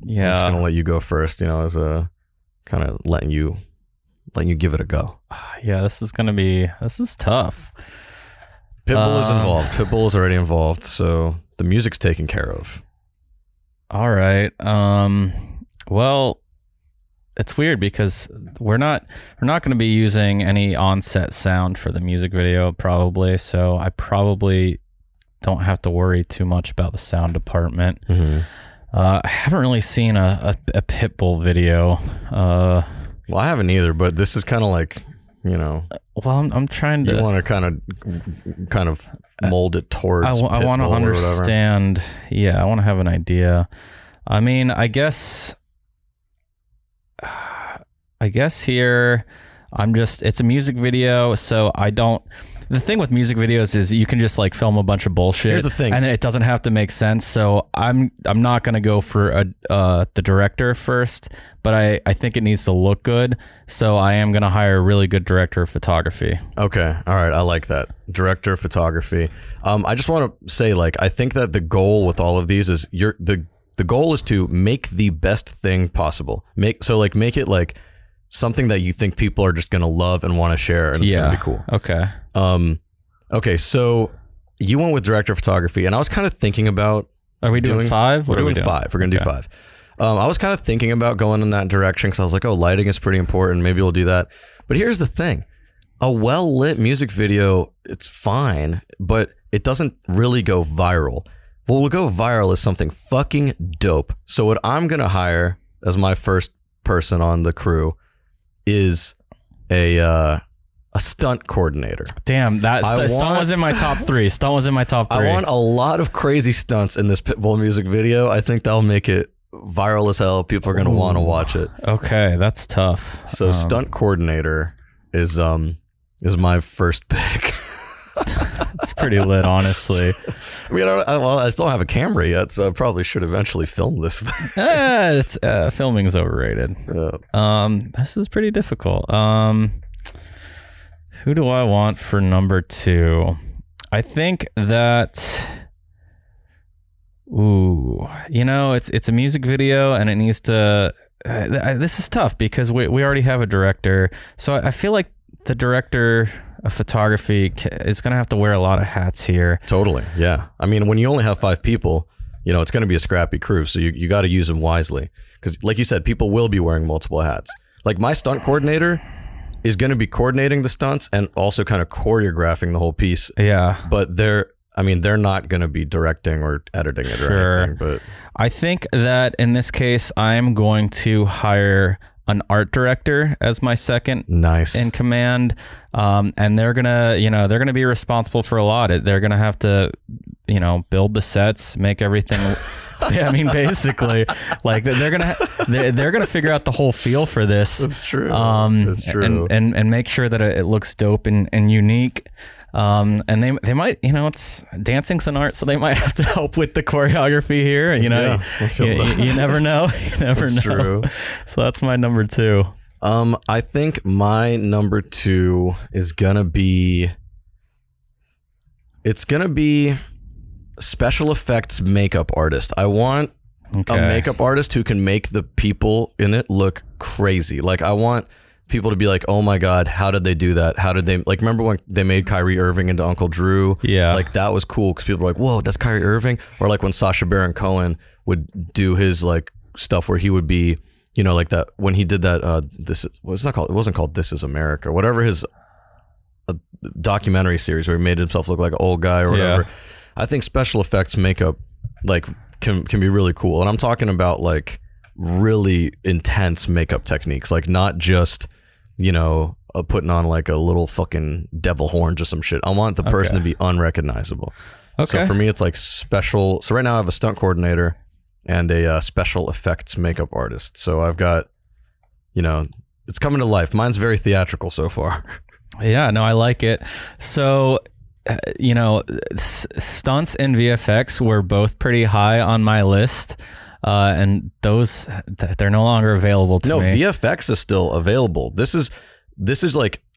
Yeah. I'm just gonna let you go first. You know, as a kind of letting you give it a go. Yeah, this is tough. Pitbull is involved. Pitbull is already involved, so the music's taken care of. All right. Well, it's weird because we're not going to be using any on-set sound for the music video probably, so I probably don't have to worry too much about the sound department. Mm-hmm. I haven't really seen a Pitbull video. Well, I haven't either, but this is kind of like, you know. Well, I'm trying to. You want to kind of mold it towards. I want to understand. Yeah, I want to have an idea. I mean, I guess here it's a music video, so I don't. The thing with music videos is you can just like film a bunch of bullshit. Here's the thing, and then it doesn't have to make sense. So I'm not gonna go for the director first, but I think it needs to look good. So I am gonna hire a really good director of photography. Okay, all right, I like that, director of photography. I just want to say, like, I think that the goal with all of these is the goal is to make the best thing possible. Make it like something that you think people are just gonna love and want to share, and it's gonna be cool. Okay. Okay, so you went with director of photography, and I was kind of thinking about. Are we doing 5? We're doing 5. We're gonna do 5. I was kind of thinking about going in that direction because I was like, oh, lighting is pretty important. Maybe we'll do that. But here's the thing: a well-lit music video, it's fine, but it doesn't really go viral. What will go viral is something fucking dope. So what I'm gonna hire as my first person on the crew is a stunt coordinator. Damn, stunt was in my top 3. Stunt was in my top 3. I want a lot of crazy stunts in this Pitbull music video. I think that'll make it viral as hell. People are gonna want to watch it. Okay, that's tough. So stunt coordinator is my first pick. It's pretty lit, honestly. I mean, I still don't have a camera yet, so I probably should eventually film this thing. Filming is overrated. Yeah. This is pretty difficult. Who do I want for number 2? I think that. Ooh, you know, it's a music video, and it needs to. This is tough because we already have a director, so I feel like the director of photography is going to have to wear a lot of hats here. Totally, yeah. I mean, when you only have 5 people, you know, it's going to be a scrappy crew, so you got to use them wisely. Because, like you said, people will be wearing multiple hats. Like, my stunt coordinator is going to be coordinating the stunts and also kind of choreographing the whole piece. Yeah. But they're not going to be directing or editing it or anything. But I think that in this case, I'm going to hire an art director as my second in command. And they're gonna be responsible for a lot. They're gonna have to, build the sets, make everything. I mean, basically, like they're gonna figure out the whole feel for this. That's true. That's true. And make sure that it looks dope and unique. And they might, it's dancing's an art, so they might have to help with the choreography here. You never know. You never know. True. So that's my number 2. I think my number 2 is gonna be. It's gonna be special effects makeup artist. I want a makeup artist who can make the people in it look crazy. Like, I want people to be like, oh my God, how did they do that? How did they, like, remember when they made Kyrie Irving into Uncle Drew? Yeah. Like, that was cool because people were like, whoa, that's Kyrie Irving? Or like when Sacha Baron Cohen would do his like stuff where he would be, like that, when he did that, it wasn't called This Is America, whatever his documentary series where he made himself look like an old guy or whatever. Yeah. I think special effects makeup like can be really cool. And I'm talking about like really intense makeup techniques, like not just, putting on like a little fucking devil horns or some shit. I want the person to be unrecognizable. Okay. So for me, it's like special. So right now I have a stunt coordinator and a special effects makeup artist. So I've got, it's coming to life. Mine's very theatrical so far. Yeah, no, I like it. So, stunts and VFX were both pretty high on my list. And those, they're no longer available to me. No, VFX is still available. This is like,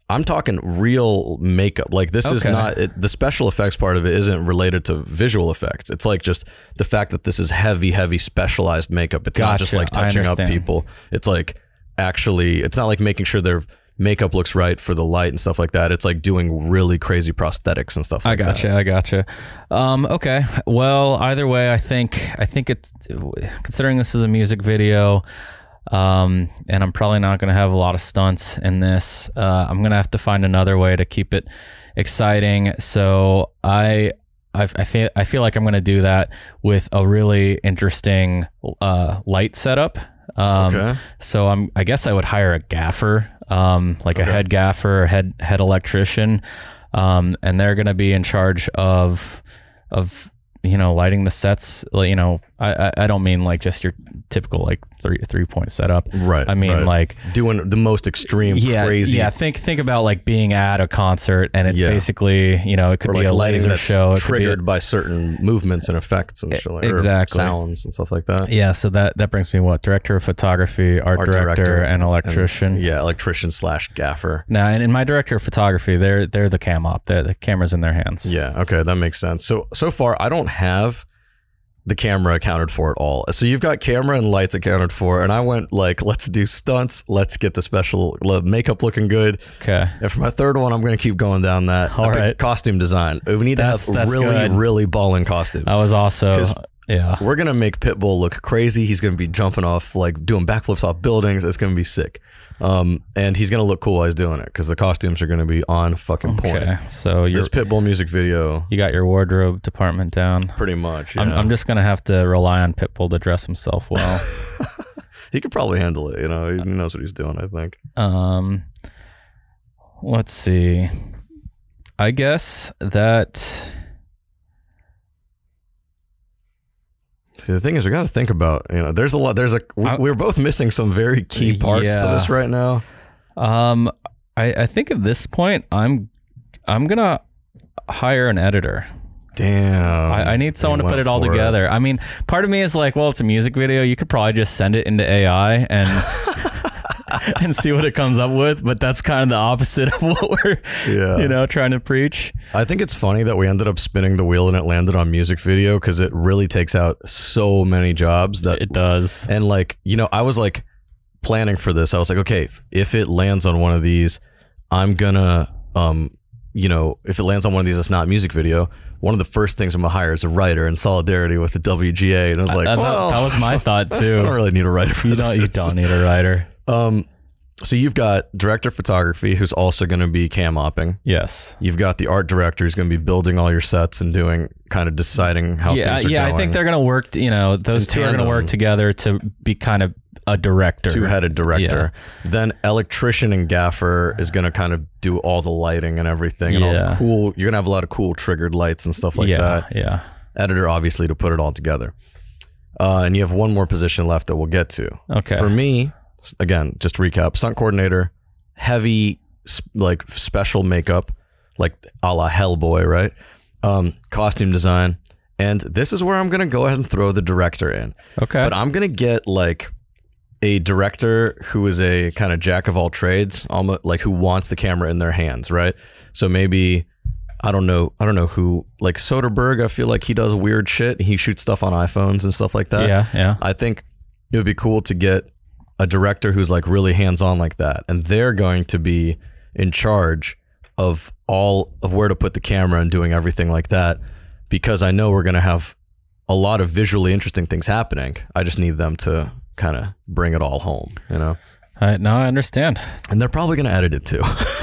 I'm talking real makeup. Like this is not the special effects part of it isn't related to visual effects. It's like just the fact that this is heavy specialized makeup. It's not just like touching up people. It's like actually, it's not like making sure their makeup looks right for the light and stuff like that. It's like doing really crazy prosthetics and stuff like that. I gotcha. Okay. Well, either way, I think it's, considering this is a music video, and I'm probably not going to have a lot of stunts in this. I'm going to have to find another way to keep it exciting. So I feel like I'm going to do that with a really interesting light setup. So I guess I would hire a gaffer, like a head gaffer, or head electrician, and they're going to be in charge of lighting the sets. I don't mean like just your typical like three-point setup. Right. I mean like doing the most extreme, crazy. Yeah. Think about like being at a concert and it's basically, it could be like a laser show. It triggered by certain movements and effects and shit, exactly. Or sounds and stuff like that. Yeah. So that brings me director of photography, art director, and electrician. And, electrician / gaffer. Now, and in my director of photography, they're the cam op. The camera's in their hands. Yeah. Okay. That makes sense. So far, I don't have the camera accounted for at all. So you've got camera and lights accounted for, and I went like, let's do stunts. Let's get the special makeup looking good. Okay. And for my third one, I'm going to keep going down that. All right. Costume design. We need to have really balling costumes. I was also, yeah. We're going to make Pitbull look crazy. He's going to be jumping off, like doing backflips off buildings. It's going to be sick. And he's going to look cool while he's doing it because the costumes are going to be on fucking point. Okay. So this Pitbull music video. You got your wardrobe department down. Pretty much. Yeah. I'm just going to have to rely on Pitbull to dress himself well. He could probably handle it. He knows what he's doing, I think. Let's see. I guess that... See, the thing is, we got to think about, there's a lot, we're both missing some very key parts to this right now. I think at this point, I'm going to hire an editor. Damn. I need someone to put it all together. I mean, part of me is like, well, it's a music video. You could probably just send it into AI and and see what it comes up with. But that's kind of the opposite of what we're, trying to preach. I think it's funny that we ended up spinning the wheel and it landed on music video because it really takes out so many jobs that it does. And like, I was like planning for this. I was like, okay, if it lands on one of these, I'm gonna, if it lands on one of these, it's not music video. One of the first things I'm gonna hire is a writer in solidarity with the WGA. And I was like, that was my thought too. I don't really need a writer for this. You don't need a writer. So you've got director of photography who's also going to be cam opping. Yes. You've got the art director who's going to be building all your sets and doing kind of deciding how things are going. Yeah, I think they're going to work, those two are going to work together to be kind of a director. Two-headed director. Yeah. Then electrician and gaffer is going to kind of do all the lighting and everything and all the cool, you're going to have a lot of cool triggered lights and stuff like that. Yeah. Editor, obviously, to put it all together. And you have one more position left that we'll get to. Okay. For me, again, just to recap, stunt coordinator, heavy, like special makeup, like a la Hellboy, right? Costume design. And this is where I'm going to go ahead and throw the director in. Okay. But I'm going to get like a director who is a kind of jack of all trades, almost like who wants the camera in their hands, right? So maybe, I don't know who, like Soderbergh, I feel like he does weird shit. He shoots stuff on iPhones and stuff like that. Yeah. I think it would be cool to get a director who's like really hands-on like that, and they're going to be in charge of all of where to put the camera and doing everything like that, because I know we're going to have a lot of visually interesting things happening. I just need them to kind of bring it all home, Now I understand. And they're probably going to edit it too.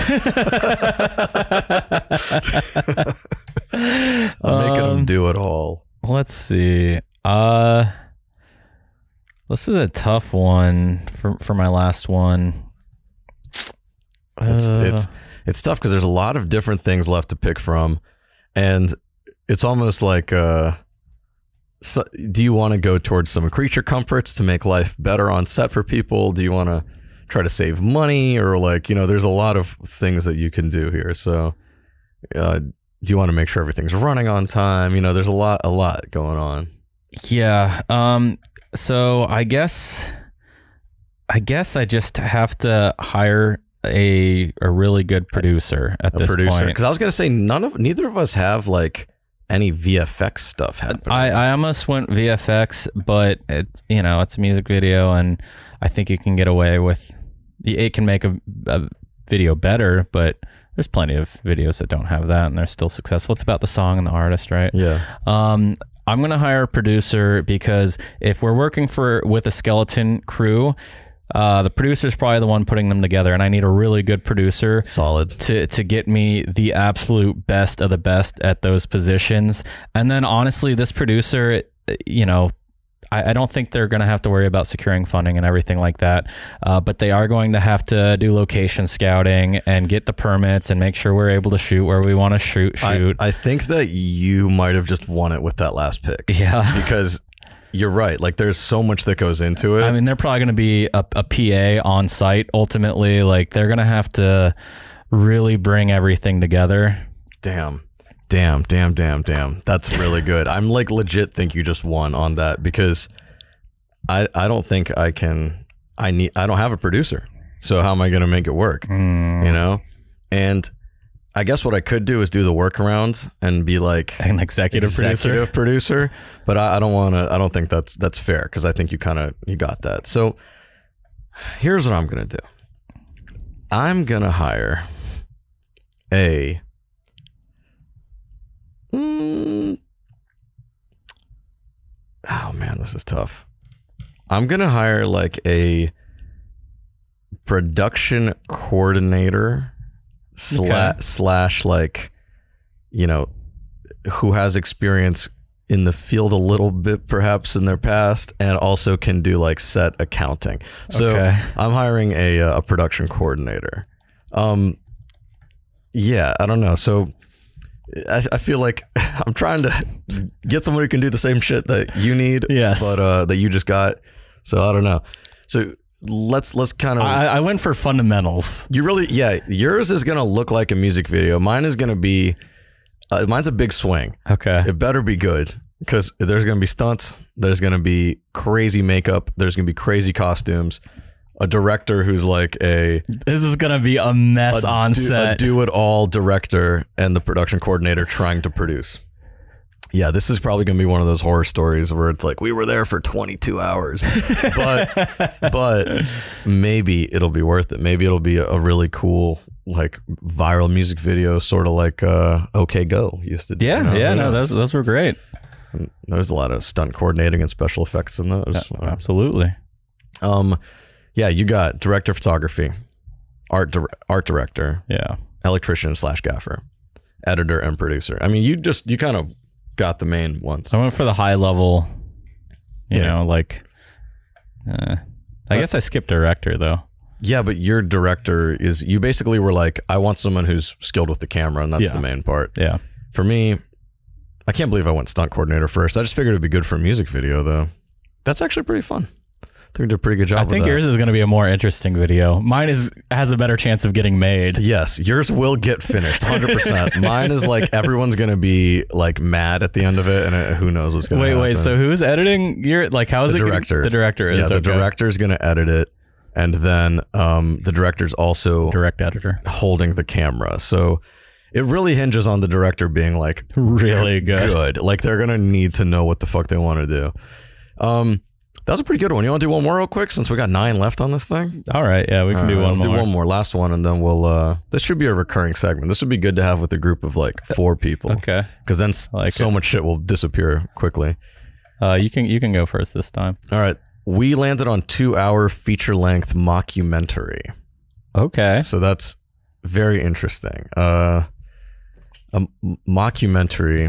I'm making them do it all. Let's see. This is a tough one for my last one. It's tough because there's a lot of different things left to pick from, and it's almost like, so do you want to go towards some creature comforts to make life better on set for people? Do you want to try to save money, or like, there's a lot of things that you can do here. So, do you want to make sure everything's running on time? There's a lot going on. Yeah. So I guess I just have to hire a really good producer at this point. Because I was gonna say neither of us have like any VFX stuff happening. I almost went VFX, but it's a music video, and I think you can get away with it. Can make a video better, but there's plenty of videos that don't have that, and they're still successful. It's about the song and the artist, right? Yeah. I'm gonna hire a producer because if we're working with a skeleton crew, the producer's probably the one putting them together, and I need a really good producer, solid, to get me the absolute best of the best at those positions. And then honestly, this producer, I don't think they're going to have to worry about securing funding and everything like that, but they are going to have to do location scouting and get the permits and make sure we're able to shoot where we want to shoot. I think that you might have just won it with that last pick. Yeah, because you're right. Like, there's so much that goes into it. I mean, they're probably going to be a PA on site ultimately. Like, they're going to have to really bring everything together. Damn. That's really good. I'm like legit think you just won on that, because I don't think I can. I don't have a producer. So how am I going to make it work? And I guess what I could do is do the workaround and be like an executive producer, but I don't want to. I don't think that's fair, because I think you got that. So here's what I'm gonna do. I'm gonna hire a. Oh man, this is tough. I'm gonna hire like a production coordinator. Slash like, who has experience in the field a little bit perhaps in their past, and also can do like set accounting. So I'm hiring a production coordinator. Yeah, I don't know. So I feel like I'm trying to get someone who can do the same shit that you need, yes, but that you just got. So I don't know. So let's kind of. I went for fundamentals. You really, yeah. Yours is gonna look like a music video. Mine is gonna be. Mine's a big swing. Okay. It better be good, because there's gonna be stunts. There's gonna be crazy makeup. There's gonna be crazy costumes. A director who's like this is gonna be a mess on set. A do-it-all director, and the production coordinator trying to produce. Yeah, this is probably going to be one of those horror stories where it's like, we were there for 22 hours, but maybe it'll be worth it. Maybe it'll be a really cool, like, viral music video, sort of like OK Go used to do. Yeah, no, those were great. And there's a lot of stunt coordinating and special effects in those. Yeah, absolutely. Yeah, you got director of photography, art director, yeah, electrician / gaffer, editor, and producer. I mean, you kind of got the main ones. I went for the high level, you know, like, I guess I skipped director though. Yeah, but your director you basically were like, I want someone who's skilled with the camera, and that's the main part. Yeah. For me, I can't believe I went stunt coordinator first. I just figured it'd be good for a music video though. That's actually pretty fun. I think we did a pretty good job. I think yours is going to be a more interesting video. Mine has a better chance of getting made. Yes, yours will get finished 100%. Mine is like, everyone's going to be like mad at the end of it, and who knows what's going to happen. Wait, so who's editing your, like, how is the it? Director. The director is. Yeah, the director's going to edit it, and then the director's also direct editor holding the camera. So it really hinges on the director being like really good. Like, they're going to need to know what the fuck they want to do. That was a pretty good one. You want to do one more real quick, since we got 9 left on this thing? All right, yeah, we can do one more. Let's do one more, last one, and then we'll. This should be a recurring segment. This would be good to have with a group of like 4 people. Okay. Because then so much shit will disappear quickly. You can go first this time. All right, we landed on 2-hour feature-length mockumentary. Okay. So that's very interesting. A mockumentary.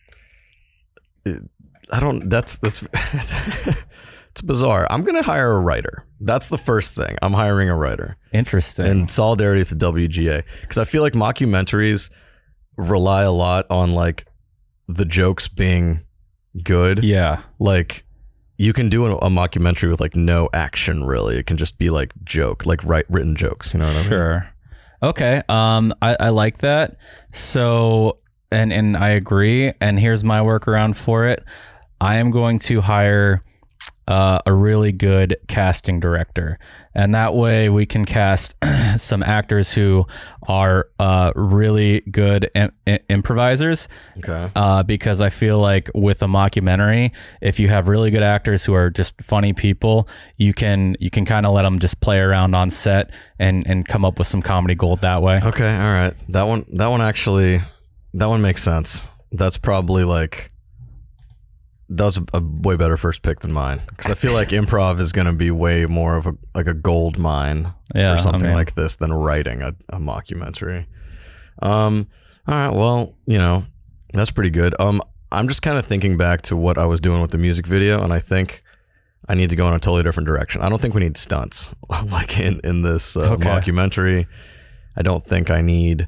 It's bizarre. I'm going to hire a writer. That's the first thing. I'm hiring a writer. Interesting. In solidarity with the WGA. Because I feel like mockumentaries rely a lot on like the jokes being good. Yeah. Like, you can do a mockumentary with like no action really. It can just be like joke, like written jokes. You know what I mean? Sure. Okay. I like that. So, and I agree. And here's my workaround for it. I am going to hire a really good casting director, and that way we can cast some actors who are really good improvisers. Okay. Because I feel like with a mockumentary, if you have really good actors who are just funny people, you can kind of let them just play around on set and come up with some comedy gold that way. Okay. All right. That one makes sense. That's probably like. That was a way better first pick than mine, because I feel like improv is going to be way more of a gold mine for something like this than writing a mockumentary. All right, well, that's pretty good. I'm just kind of thinking back to what I was doing with the music video, and I think I need to go in a totally different direction. I don't think we need stunts like in this mockumentary. I don't think I need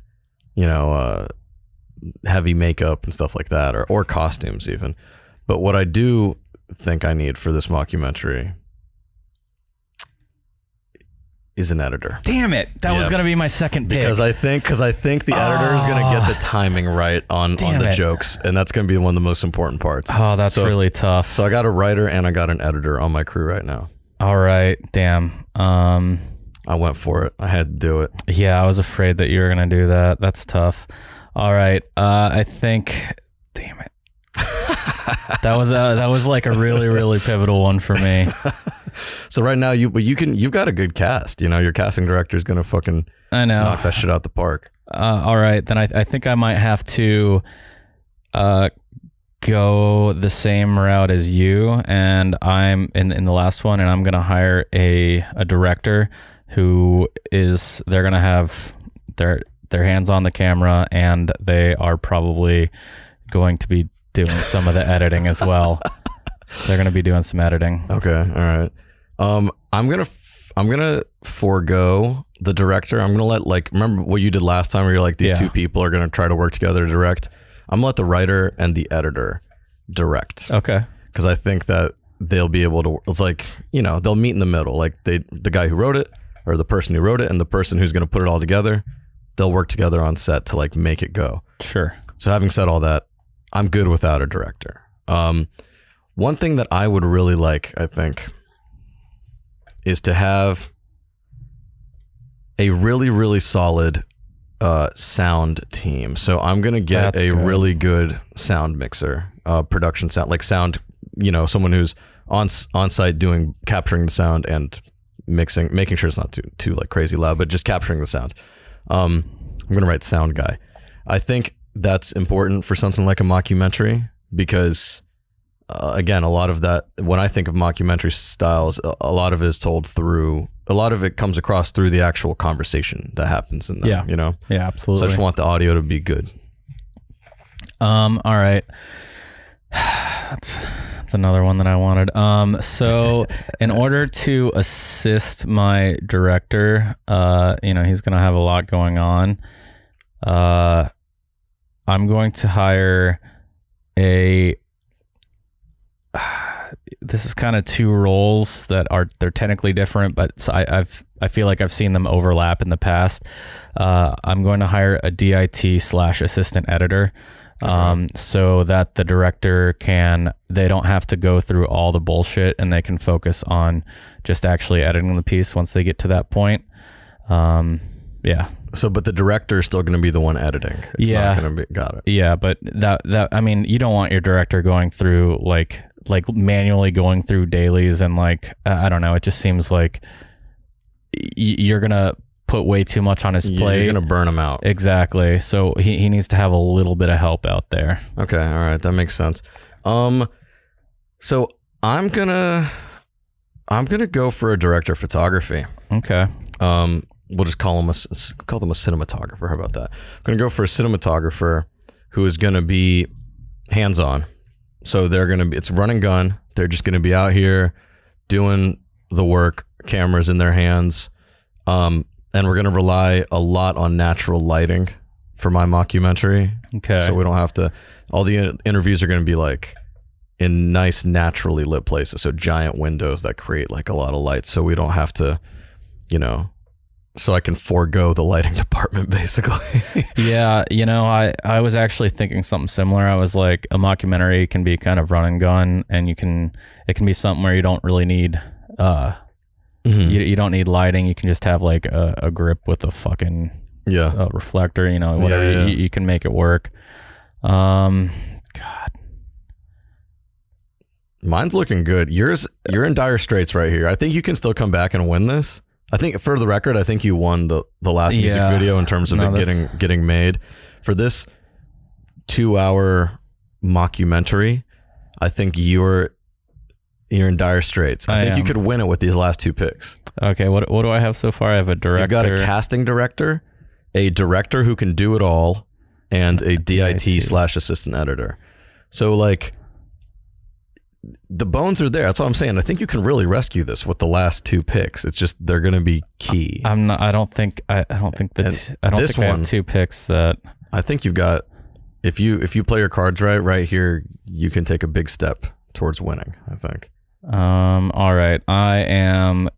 heavy makeup and stuff like that, or costumes even. But what I do think I need for this mockumentary is an editor. Damn it! That was gonna be my second pick. Because I think the editor is gonna get the timing right on the jokes, and that's gonna be one of the most important parts. Oh, that's really tough. So I got a writer and I got an editor on my crew right now. All right, damn. I went for it. I had to do it. Yeah, I was afraid that you were gonna do that. That's tough. All right, I think. Damn it. that was like a really, really pivotal one for me. So right now you've got a good cast. Your casting director is gonna fucking knock that shit out the park. All right, then I think I might have to go the same route as you, and I'm in the last one, and I'm gonna hire a director who they're gonna have their hands on the camera, and they are probably going to be doing some of the editing as well. They're going to be doing some editing. Okay. All right. I'm gonna forego the director. I'm gonna let remember what you did last time where you're like, these two people are gonna try to work together to direct. I'm gonna let the writer and the editor direct. Okay. Because I think that they'll be able to, it's like, they'll meet in the middle. Like the guy who wrote it, or the person who wrote it, and the person who's gonna put it all together, they'll work together on set to make it go. Sure. So having said all that, I'm good without a director. One thing that I would really like, I think, is to have a really, really solid sound team. So I'm going to get really good sound mixer, production sound, like sound, someone who's on site capturing the sound and mixing, making sure it's not too crazy loud, but just capturing the sound. I'm going to write sound guy. I think that's important for something like a mockumentary, because again, a lot of that, when I think of mockumentary styles, a lot of it comes across through the actual conversation that happens in them. Yeah, absolutely. So I just want the audio to be good. All right. That's another one that I wanted. So in order to assist my director, he's going to have a lot going on. I'm going to hire this is kind of two roles that they're technically different, but so I feel like I've seen them overlap in the past. I'm going to hire a DIT/assistant editor. So that the director they don't have to go through all the bullshit, and they can focus on just actually editing the piece once they get to that point. Yeah. So, but the director is still going to be the one editing. It's not going to be, got it. Yeah. But that, I mean, you don't want your director going through like manually going through dailies and I don't know. It just seems like you're going to put way too much on his plate. You're going to burn him out. Exactly. So he needs to have a little bit of help out there. Okay. All right. That makes sense. So I'm going to go for a director of photography. Okay. We'll just call them a cinematographer. How about that? I'm going to go for a cinematographer who is going to be hands-on. So it's run and gun. They're just going to be out here doing the work, cameras in their hands. And we're going to rely a lot on natural lighting for my mockumentary. Okay. So we don't have to, all the interviews are going to be in nice, naturally lit places. So giant windows that create a lot of light. So we don't have to, so I can forego the lighting department, basically. Yeah, I was actually thinking something similar. I was like, a mockumentary can be kind of run and gun, and it can be something where you don't really need you don't need lighting. You can just have like a grip with a fucking reflector, whatever. You can make it work. God, mine's looking good. You're in dire straits right here. I think you can still come back and win this. I think, for the record, I think you won the last music video in terms of it getting made. For this 2-hour mockumentary, I think you're in dire straits. I think you could win it with these last 2 picks. Okay, what do I have so far? I have a director. You've got a casting director, a director who can do it all, and a DIT/assistant editor. So like, the bones are there. That's what I'm saying. I think you can really rescue this with the last 2 picks. It's just they're going to be key. I don't think I have 2 picks that. I think you've got. If you play your cards right here, you can take a big step towards winning, I think. All right. I am.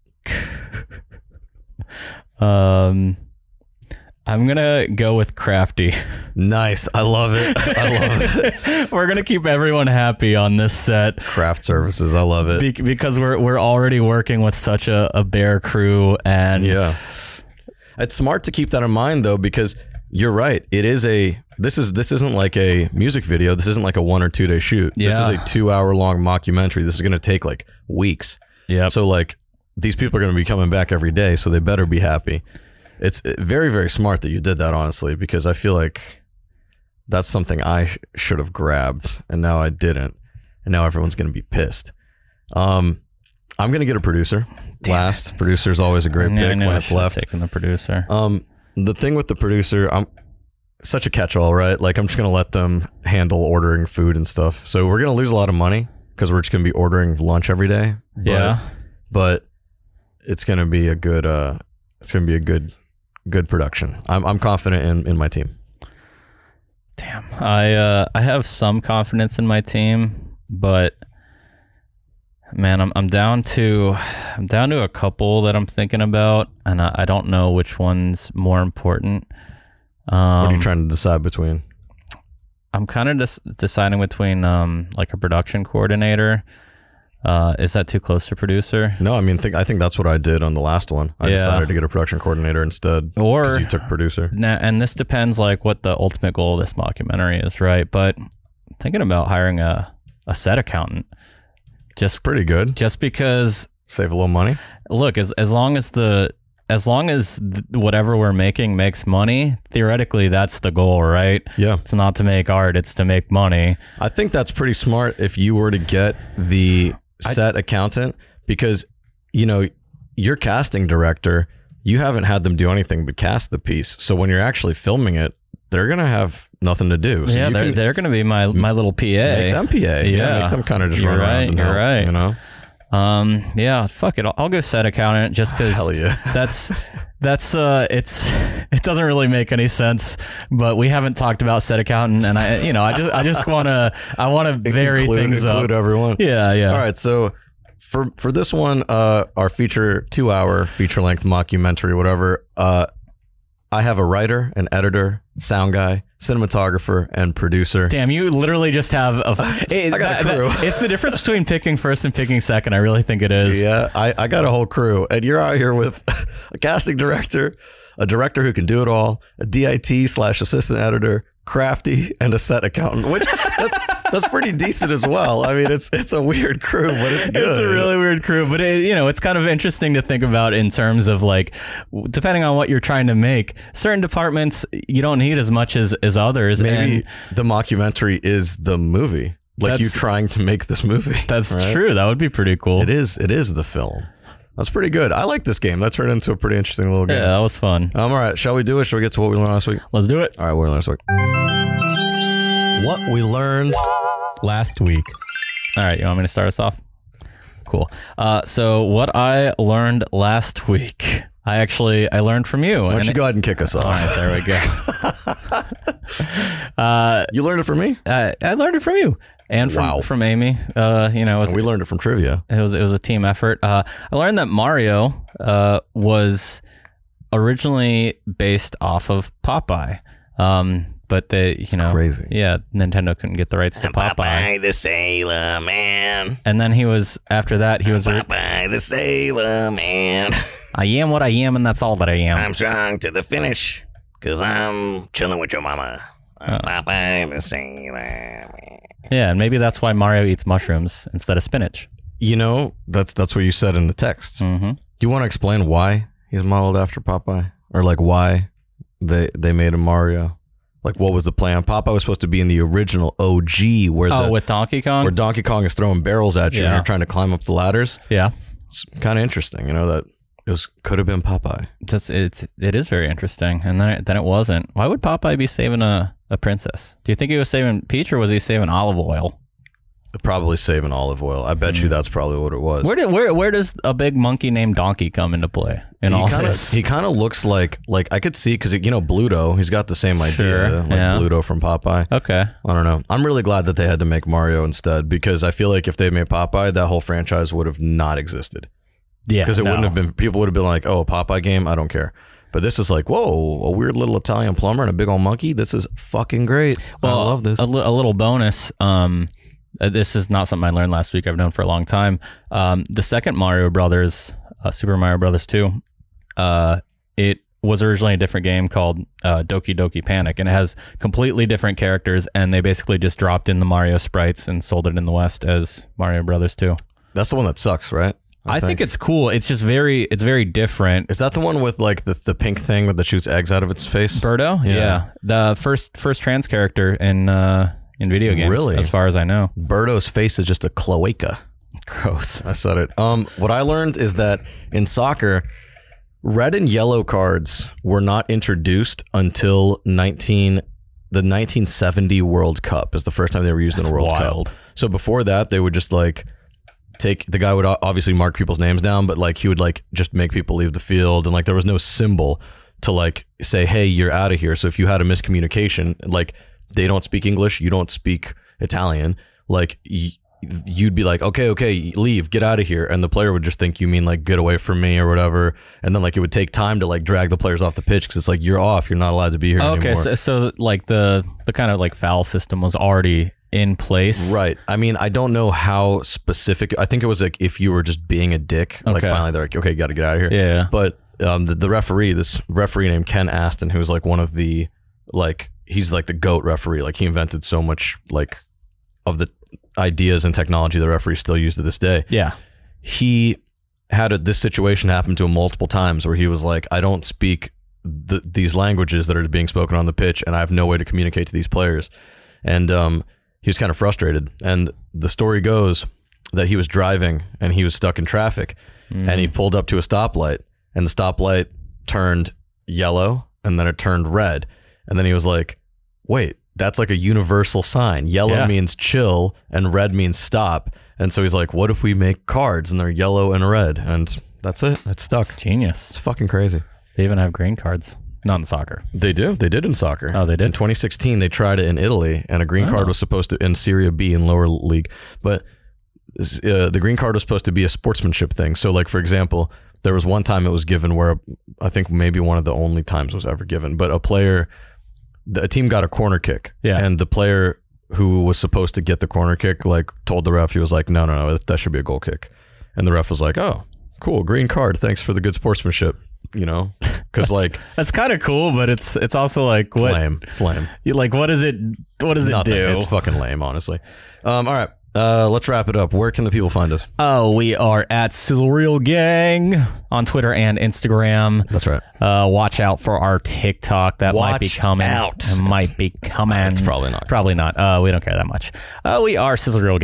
I'm gonna go with Crafty. Nice. I love it. I love it. We're gonna keep everyone happy on this set. Craft services. I love it because we're already working with such a bare crew, and it's smart to keep that in mind though, because you're right. It is this isn't like a music video. This isn't like a 1 or 2 day shoot. This is a 2-hour long mockumentary. This is gonna take like weeks. Yeah. So like, these people are gonna be coming back every day, so they better be happy. It's very, very smart that you did that, honestly, because I feel like that's something I should have grabbed, and now I didn't, and now everyone's going to be pissed. I'm going to get a producer last. Producer is always a great pick when it's left. Taking the producer. The thing with the producer, I'm such a catch-all, right? Like, I'm just going to let them handle ordering food and stuff. So we're going to lose a lot of money because we're just going to be ordering lunch every day. But it's going to be a good. It's going to be a good production. I'm confident in my team. Damn, I have some confidence in my team, but man, I'm down to a couple that I'm thinking about, and I don't know which one's more important. What are you trying to decide between? I'm kind of just deciding between like a production coordinator. Is that too close to producer? No, I mean, I think that's what I did on the last one. I decided to get a production coordinator instead, or you took producer. And this depends like what the ultimate goal of this mockumentary is, right? But I'm thinking about hiring a set accountant. Just pretty good. Just because save a little money. Look, as long as whatever we're making makes money, theoretically that's the goal, right? Yeah. It's not to make art, it's to make money. I think that's pretty smart if you were to get the set accountant, because your casting director, you haven't had them do anything but cast the piece. So when you're actually filming it, they're gonna have nothing to do. So they're gonna be my little PA. Make them PA. Yeah, make them kind of just run around and help, right. Yeah, fuck it. I'll go set accountant just because. Hell yeah. It doesn't really make any sense, but we haven't talked about set accountant, and I just want to vary things up. Include everyone. Yeah. All right, so for this one, our 2-hour feature length mockumentary, whatever. I have a writer, an editor, sound guy, cinematographer, and producer. Damn, you literally just have I got a crew. It's the difference between picking first and picking second. I really think it is. Yeah, I got a whole crew, and you're out here with a casting director, a director who can do it all, a DIT/assistant editor, Crafty, and a set accountant, which that's pretty decent as well. I mean, it's a weird crew, but it's good. It's a really weird crew, but it's kind of interesting to think about in terms of like, depending on what you're trying to make, certain departments you don't need as much as others. Maybe the mockumentary is the movie, like you trying to make this movie. That's true. That would be pretty cool. It is the film. That's pretty good. I like this game. That turned into a pretty interesting little game. Yeah, that was fun. All right, shall we do it? Shall we get to what we learned last week? Let's do it. All right, what we learned last week. What we learned last week. All right, you want me to start us off? Cool. So what I learned last week, I learned from you. Why don't you go ahead and kick us off? All right, there we go. You learned it from me? I learned it from you. And from Amy, we learned it from trivia. It was a team effort. I learned that Mario was originally based off of Popeye. But they, crazy. Yeah, Nintendo couldn't get the rights to Popeye. Popeye the Sailor Man. And then after that, he was Popeye the Sailor Man. I am what I am, and that's all that I am. I'm strong to the finish, because I'm chilling with your mama. I'm Popeye the Sailor Man. Yeah, and maybe that's why Mario eats mushrooms instead of spinach. That's what you said in the text. Mm-hmm. Do you want to explain why he's modeled after Popeye? Or like why they made him Mario? Like, what was the plan? Popeye was supposed to be in the original OG with Donkey Kong? Where Donkey Kong is throwing barrels at you and you're trying to climb up the ladders. Yeah. It's kind of interesting, that could have been Popeye. It is very interesting. And then it wasn't. Why would Popeye be saving a princess? Do you think he was saving Peach, or was he saving olive oil? Probably saving olive oil. I bet you that's probably what it was. Where does a big monkey named Donkey come into play in all this? He kind of looks like I could see, because Bluto, he's got the same idea, Sure, Bluto from Popeye. Okay. I don't know. I'm really glad that they had to make Mario instead, because I feel like if they made Popeye, that whole franchise would have not existed. Yeah, because it wouldn't have been. People would have been like, "Oh, a Popeye game, I don't care." But this was like, whoa, a weird little Italian plumber and a big old monkey. This is fucking great. Well, I love this. A little bonus. This is not something I learned last week. I've known for a long time. The second Mario Brothers, Super Mario Brothers 2, it was originally a different game called Doki Doki Panic, and it has completely different characters, and they basically just dropped in the Mario sprites and sold it in the West as Mario Brothers 2. That's the one that sucks, right? I think it's cool. It's just very different. Is that the one with like the pink thing that shoots eggs out of its face? Birdo? Yeah. The first trans character in video games. Really? As far as I know. Birdo's face is just a cloaca. Gross. I said it. What I learned is that in soccer, red and yellow cards were not introduced until the 1970 World Cup is the first time they were used in a World Cup. So before that, they would just like the guy would obviously mark people's names down, but like he would like just make people leave the field, and like there was no symbol to like say, hey, you're out of here. So if you had a miscommunication, like they don't speak English, you don't speak Italian, like you'd be like, okay, leave, get out of here, and the player would just think you mean like get away from me or whatever, and then like it would take time to like drag the players off the pitch, because it's like you're off, you're not allowed to be here anymore. Okay, so like the kind of like foul system was already in place, right? I mean, I don't know how specific. I think it was like if you were just being a dick, like finally they're like, okay, you got to get out of here. Yeah. But the referee, this referee named Ken Aston, who's like one of the he's like the GOAT referee. Like he invented so much like of the ideas and technology the referees still use to this day. Yeah. He had this situation happen to him multiple times where he was like, I don't speak these languages that are being spoken on the pitch, and I have no way to communicate to these players. And he was kind of frustrated. And the story goes that he was driving and he was stuck in traffic, and he pulled up to a stoplight, and the stoplight turned yellow and then it turned red. And then he was like, wait, that's like a universal sign. Yellow means chill and red means stop. And so he's like, what if we make cards and they're yellow and red? And that's it. It's stuck. It's genius. It's fucking crazy. They even have green cards. Not in soccer. They do. They did in soccer. Oh, they did? In 2016, they tried it in Italy, and a green card was supposed to, in Serie B in lower league, but the green card was supposed to be a sportsmanship thing. So like, for example, there was one time it was given where I think maybe one of the only times it was ever given, but a team got a corner kick, and the player who was supposed to get the corner kick like told the ref, he was like, no, that should be a goal kick. And the ref was like, oh, cool, green card. Thanks for the good sportsmanship. Because like that's kind of cool, but it's also like it's lame. It's lame. Like what does it Nothing. do? It's fucking lame, honestly. All right, let's wrap it up. Where can the people find us? Oh, we are at Sizzle Reel Gang on Twitter and Instagram. That's right. Watch out for our TikTok. That might be coming. It might be coming. It's probably not. Probably not. We don't care that much. We are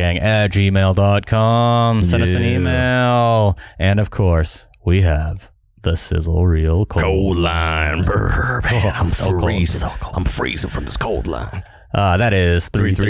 sizzlereelgang@gmail.com. Send us an email. And of course, we have the Sizzle Reel cold line. Man, I'm so freezing. cold. I'm freezing from this cold line. That is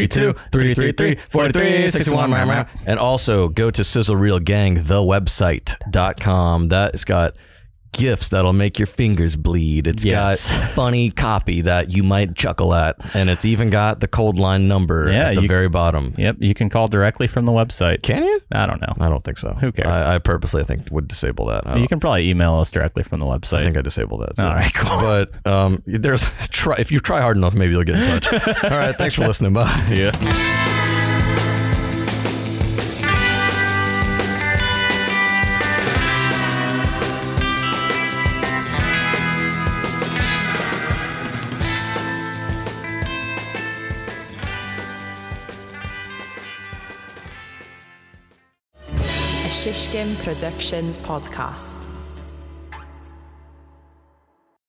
332-333-4361. And also go to sizzlereelgang, thewebsite.com. That has got GIFs that'll make your fingers bleed. It's Yes. got funny copy that you might chuckle at, and it's even got the cold line number at the very bottom. Yep, you can call directly from the website. Can you? I don't know. I don't think so. Who cares? I purposely, I think, would disable that. You can probably email us directly from the website. I think I disabled that. So. All right, cool. But if you try hard enough, maybe you'll get in touch. All right, thanks for listening. Bye. See ya. A Shishkin Productions podcast.